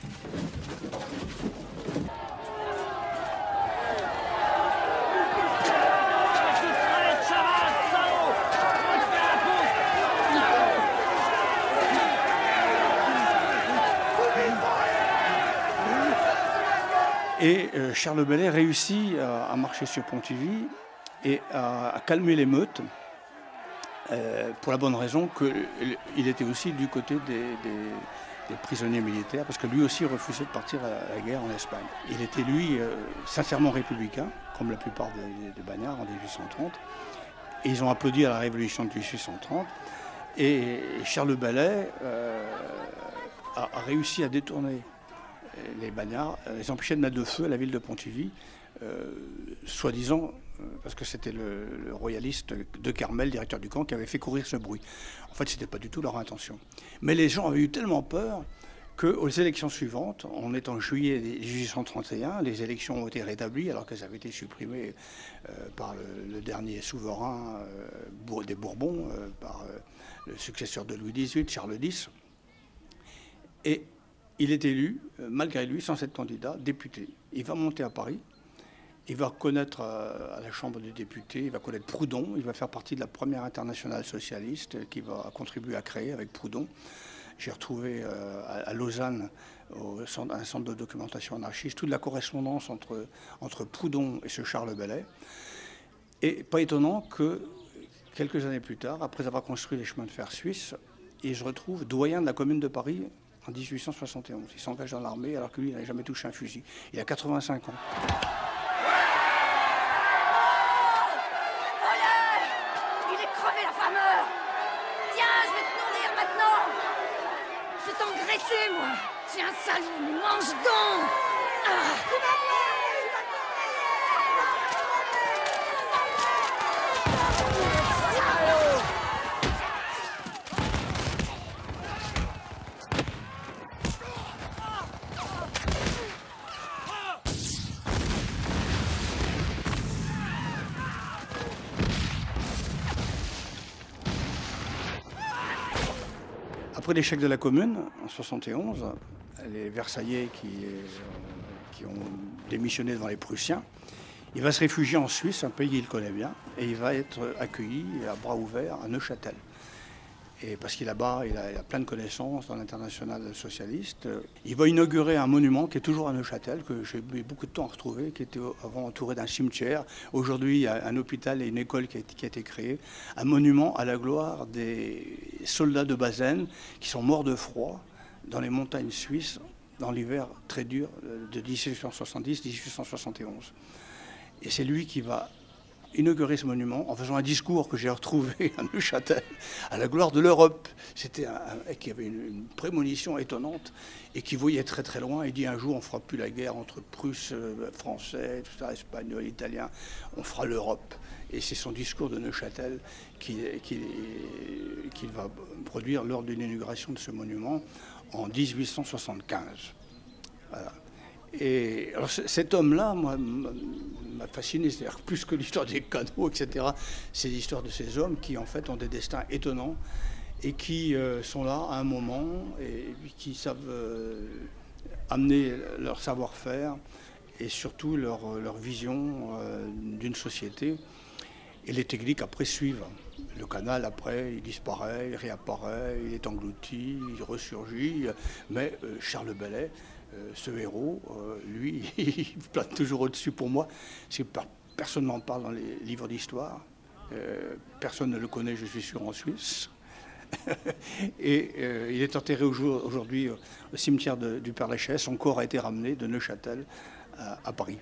Et euh, Charles Bellet réussit à, à marcher sur Pontivy et à, à calmer l'émeute, euh, pour la bonne raison qu'il était aussi du côté des, des, des prisonniers militaires, parce que lui aussi refusait de partir à la guerre en Espagne. Il était, lui, euh, sincèrement républicain, comme la plupart des, des bagnards en dix-huit cent trente. Et ils ont applaudi à la révolution de dix-huit cent trente. Et Charles Bellet euh, a, a réussi à détourner les bagnards, les empêchaient de mettre le feu à la ville de Pontivy, euh, soi-disant, euh, parce que c'était le, le royaliste de Carmel, directeur du camp, qui avait fait courir ce bruit. En fait, ce n'était pas du tout leur intention. Mais les gens avaient eu tellement peur qu'aux élections suivantes, on est en juillet dix-huit cent trente et un, les élections ont été rétablies alors qu'elles avaient été supprimées euh, par le, le dernier souverain euh, des Bourbons, euh, par euh, le successeur de Louis dix-huit, Charles X. Et il est élu, euh, malgré lui, sans être candidat, député. Il va monter à Paris, il va connaître euh, à la Chambre des députés, il va connaître Proudhon, il va faire partie de la première internationale socialiste qu'il va contribuer à créer avec Proudhon. J'ai retrouvé euh, à, à Lausanne, au centre, un centre de documentation anarchiste, toute la correspondance entre, entre Proudhon et ce Charles Bellet. Et pas étonnant que, quelques années plus tard, après avoir construit les chemins de fer suisses, il se retrouve doyen de la Commune de Paris en dix-huit cent soixante et onze. Il s'engage dans l'armée alors que lui, il n'avait jamais touché un fusil. Il a quatre-vingt-cinq ans. Moi, c'est un sale, mange donc. Ah. Après l'échec de la Commune, en soixante et onze, les Versaillais qui, euh, qui ont démissionné devant les Prussiens, il va se réfugier en Suisse, un pays qu'il connaît bien, et il va être accueilli à bras ouverts à Neuchâtel. Et parce qu'il là-bas, il a, il a plein de connaissances dans l'international socialiste. Il va inaugurer un monument qui est toujours à Neuchâtel, que j'ai mis beaucoup de temps à retrouver, qui était avant entouré d'un cimetière. Aujourd'hui, il y a un hôpital et une école qui a, qui a été créée. Un monument à la gloire des soldats de Bazaine qui sont morts de froid dans les montagnes suisses dans l'hiver très dur de dix-huit cent soixante-dix à dix-huit cent soixante et onze. Et c'est lui qui va inaugurer ce monument en faisant un discours que j'ai retrouvé à Neuchâtel, à la gloire de l'Europe. C'était un, un qui avait une, une prémonition étonnante et qui voyait très très loin. Il dit un jour on fera plus la guerre entre Prusse, euh, Français, tout ça, Espagnols, Italiens, on fera l'Europe. Et c'est son discours de Neuchâtel qu'il qui, qui va produire lors d'une inauguration de ce monument en dix-huit cent soixante-quinze. Voilà. Et alors cet homme-là, moi, m'a fasciné, c'est-à-dire plus que l'histoire des canaux, et cetera. C'est l'histoire de ces hommes qui, en fait, ont des destins étonnants et qui euh, sont là à un moment et qui savent euh, amener leur savoir-faire et surtout leur, leur vision euh, d'une société. Et les techniques, après, suivent. Le canal, après, il disparaît, il réapparaît, il est englouti, il ressurgit. Mais euh, Charles Bellet, Euh, ce héros, euh, lui, il plane toujours au-dessus pour moi. C'est que personne n'en parle dans les livres d'histoire. Euh, personne ne le connaît, je suis sûr, en Suisse. Et euh, il est enterré aujourd'hui au cimetière de, du Père-Lachaise. Son corps a été ramené de Neuchâtel à, à Paris.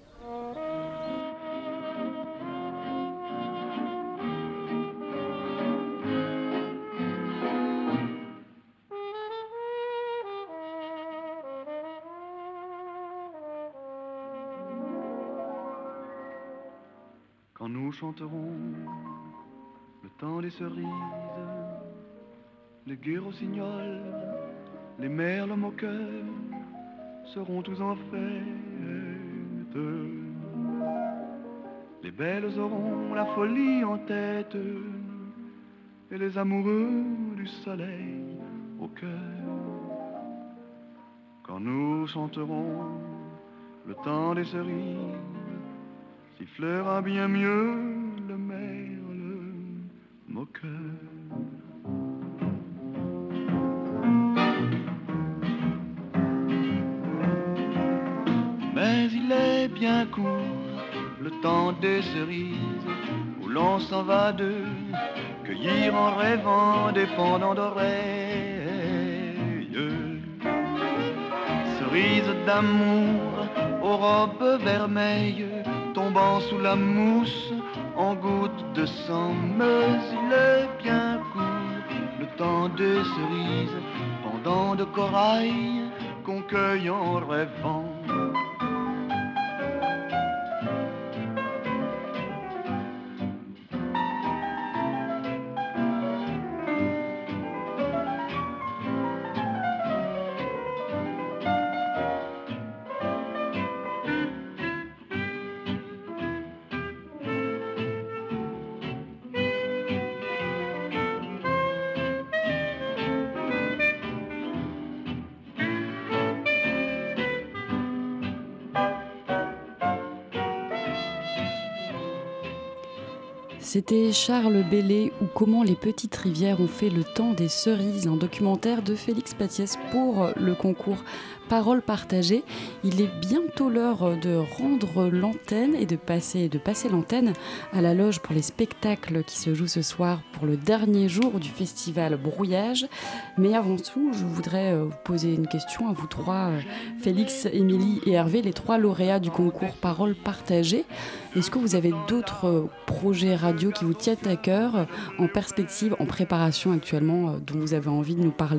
Quand nous chanterons le temps des cerises, les gueux rossignols, les merles moqueurs seront tous en fête. Les belles auront la folie en tête et les amoureux du soleil au cœur. Quand nous chanterons le temps des cerises, sifflera bien mieux le merle moqueur. Mais il est bien court le temps des cerises où l'on s'en va de cueillir en rêvant des pendants d'oreilles. Cerises d'amour aux robes vermeilles tombant sous la mousse en gouttes de sang. Mais il est bien court le temps des cerises, pendant de corail qu'on cueille en rêvant. C'était Charles Bellé ou Comment les petites rivières ont fait le temps des cerises, un documentaire de Félix Pattiès pour le concours Paroles partagées. Il est bientôt l'heure de rendre l'antenne et de passer, de passer l'antenne à la loge pour les spectacles qui se jouent ce soir pour le dernier jour du festival Brouillage. Mais avant tout, je voudrais vous poser une question à vous trois, Félix, Émilie et Hervé, les trois lauréats du concours Paroles partagées. Est-ce que vous avez d'autres projets radio qui vous tiennent à cœur, en perspective, en préparation actuellement, dont vous avez envie de nous parler ?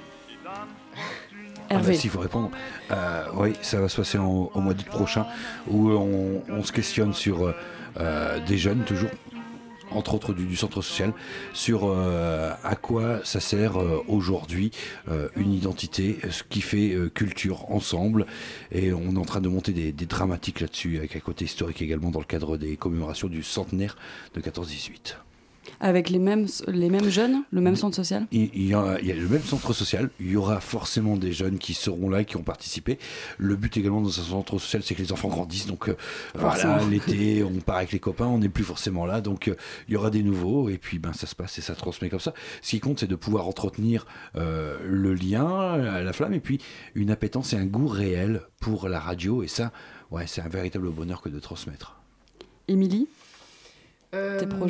Hervé. Ah bah, s'il faut répondre, euh, oui, ça va se passer en, au mois d'août prochain, où on, on se questionne sur euh, des jeunes, toujours, entre autres du, du centre social, sur euh, à quoi ça sert euh, aujourd'hui euh, une identité, ce qui fait euh, culture ensemble. Et on est en train de monter des, des dramatiques là-dessus, avec un côté historique également dans le cadre des commémorations du centenaire de quatorze dix-huit. Avec les mêmes, les mêmes jeunes, le même centre social ? il, il, y a, il y a le même centre social, il y aura forcément des jeunes qui seront là, qui ont participé. Le but également dans un centre social, c'est que les enfants grandissent. Donc euh, voilà, l'été, on part avec les copains, on n'est plus forcément là. Donc euh, il y aura des nouveaux, et puis ben, ça se passe et ça transmet comme ça. Ce qui compte, c'est de pouvoir entretenir euh, le lien, la flamme, et puis une appétence et un goût réel pour la radio. Et ça, ouais, c'est un véritable bonheur que de transmettre. Émilie, euh, tes projets ?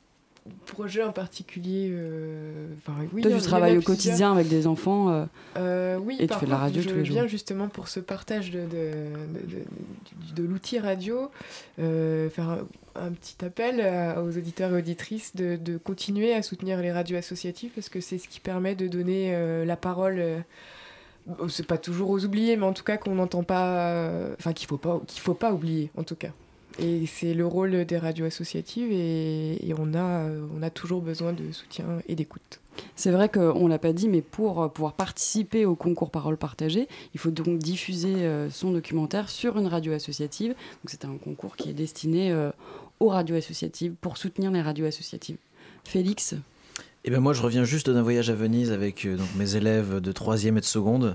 Projet en particulier, euh, enfin, oui, toi tu travailles au quotidien avec des enfants euh, euh, oui, et tu fais de la radio tous les jours. Je viens justement pour ce partage de, de, de, de, de, de l'outil radio, euh, faire un, un petit appel à, aux auditeurs et auditrices de, de continuer à soutenir les radios associatives, parce que c'est ce qui permet de donner euh, la parole, euh, c'est pas toujours aux oubliés, mais en tout cas qu'on n'entend pas, euh, enfin qu'il faut pas, qu'il faut pas oublier en tout cas. Et c'est le rôle des radios associatives, et, et on, a, on a toujours besoin de soutien et d'écoute. C'est vrai qu'on ne l'a pas dit, mais pour pouvoir participer au concours Paroles partagées, il faut donc diffuser son documentaire sur une radio associative. Donc c'est un concours qui est destiné aux radios associatives, pour soutenir les radios associatives. Félix ? Eh ben moi, je reviens juste d'un voyage à Venise avec euh, donc, mes élèves de troisième et de seconde.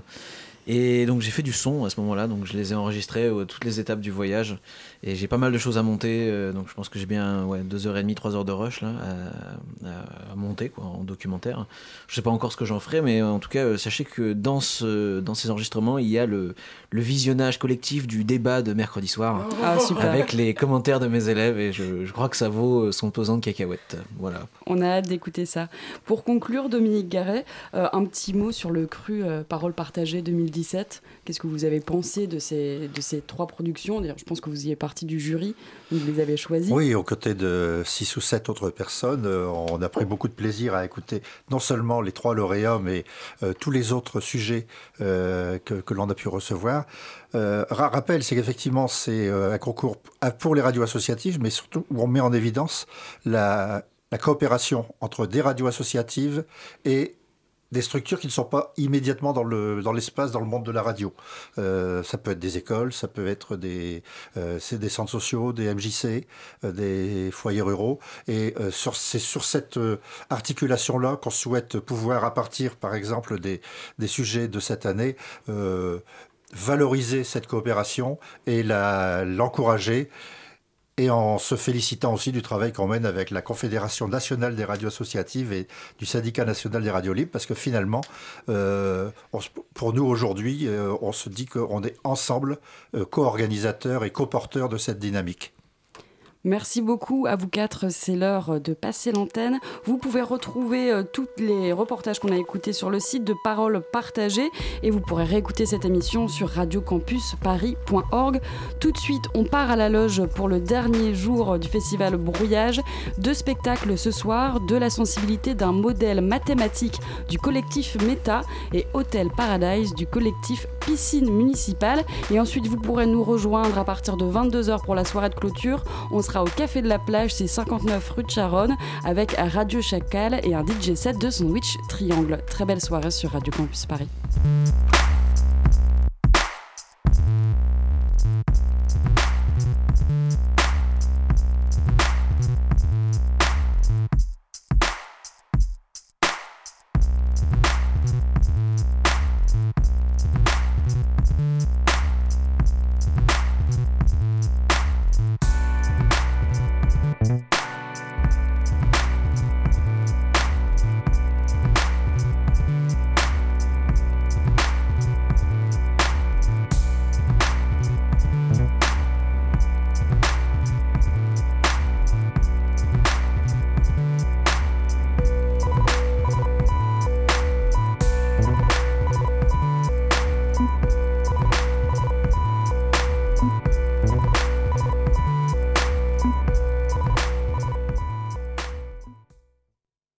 Et donc j'ai fait du son à ce moment-là, donc je les ai enregistrés euh, toutes les étapes du voyage, et j'ai pas mal de choses à monter, euh, donc je pense que j'ai bien ouais, deux heures et demie, trois heures de rush là, à, à, à monter quoi, en documentaire. Je sais pas encore ce que j'en ferai, mais en tout cas euh, sachez que dans, ce, dans ces enregistrements il y a le, le visionnage collectif du débat de mercredi soir, ah, super. Avec les commentaires de mes élèves, et je, je crois que ça vaut son pesant de cacahuètes. Voilà. On a hâte d'écouter ça. Pour conclure, Dominique Garret, euh, un petit mot sur le cru euh, Paroles partagées deux mille dix-sept. Qu'est-ce que vous avez pensé de ces, de ces trois productions ? D'ailleurs, je pense que vous y êtes partie du jury, vous les avez choisies. Oui, aux côtés de six ou sept autres personnes, euh, on a pris beaucoup de plaisir à écouter non seulement les trois lauréats, mais euh, tous les autres sujets euh, que, que l'on a pu recevoir. Euh, rappel, c'est qu'effectivement, c'est euh, un concours pour les radios associatives, mais surtout où on met en évidence la, la coopération entre des radios associatives et des structures qui ne sont pas immédiatement dans, le, dans l'espace, dans le monde de la radio. Euh, ça peut être des écoles, ça peut être des, euh, c'est des centres sociaux, des M J C, euh, des foyers ruraux. Et euh, sur, c'est sur cette euh, articulation-là qu'on souhaite pouvoir, à partir, par exemple, des, des sujets de cette année, euh, valoriser cette coopération et la, l'encourager. Et en se félicitant aussi du travail qu'on mène avec la Confédération nationale des radios associatives et du Syndicat national des radios libres, parce que finalement, euh, on, pour nous aujourd'hui, euh, on se dit qu'on est ensemble euh, co-organisateurs et co-porteurs de cette dynamique. Merci beaucoup à vous quatre, c'est l'heure de passer l'antenne. Vous pouvez retrouver euh, tous les reportages qu'on a écoutés sur le site de Paroles partagées, et vous pourrez réécouter cette émission sur radio campus paris point org. Tout de suite, on part à la loge pour le dernier jour du festival Brouillage. Deux spectacles ce soir, de la sensibilité d'un modèle mathématique du collectif Méta et Hôtel Paradise du collectif Piscine Municipale. Et ensuite, vous pourrez nous rejoindre à partir de vingt-deux heures pour la soirée de clôture. On sera au Café de la Plage, c'est cinquante-neuf rue de Charonne, avec Radio Chacal et un D J set de Sandwich Triangle. Très belle soirée sur Radio Campus Paris.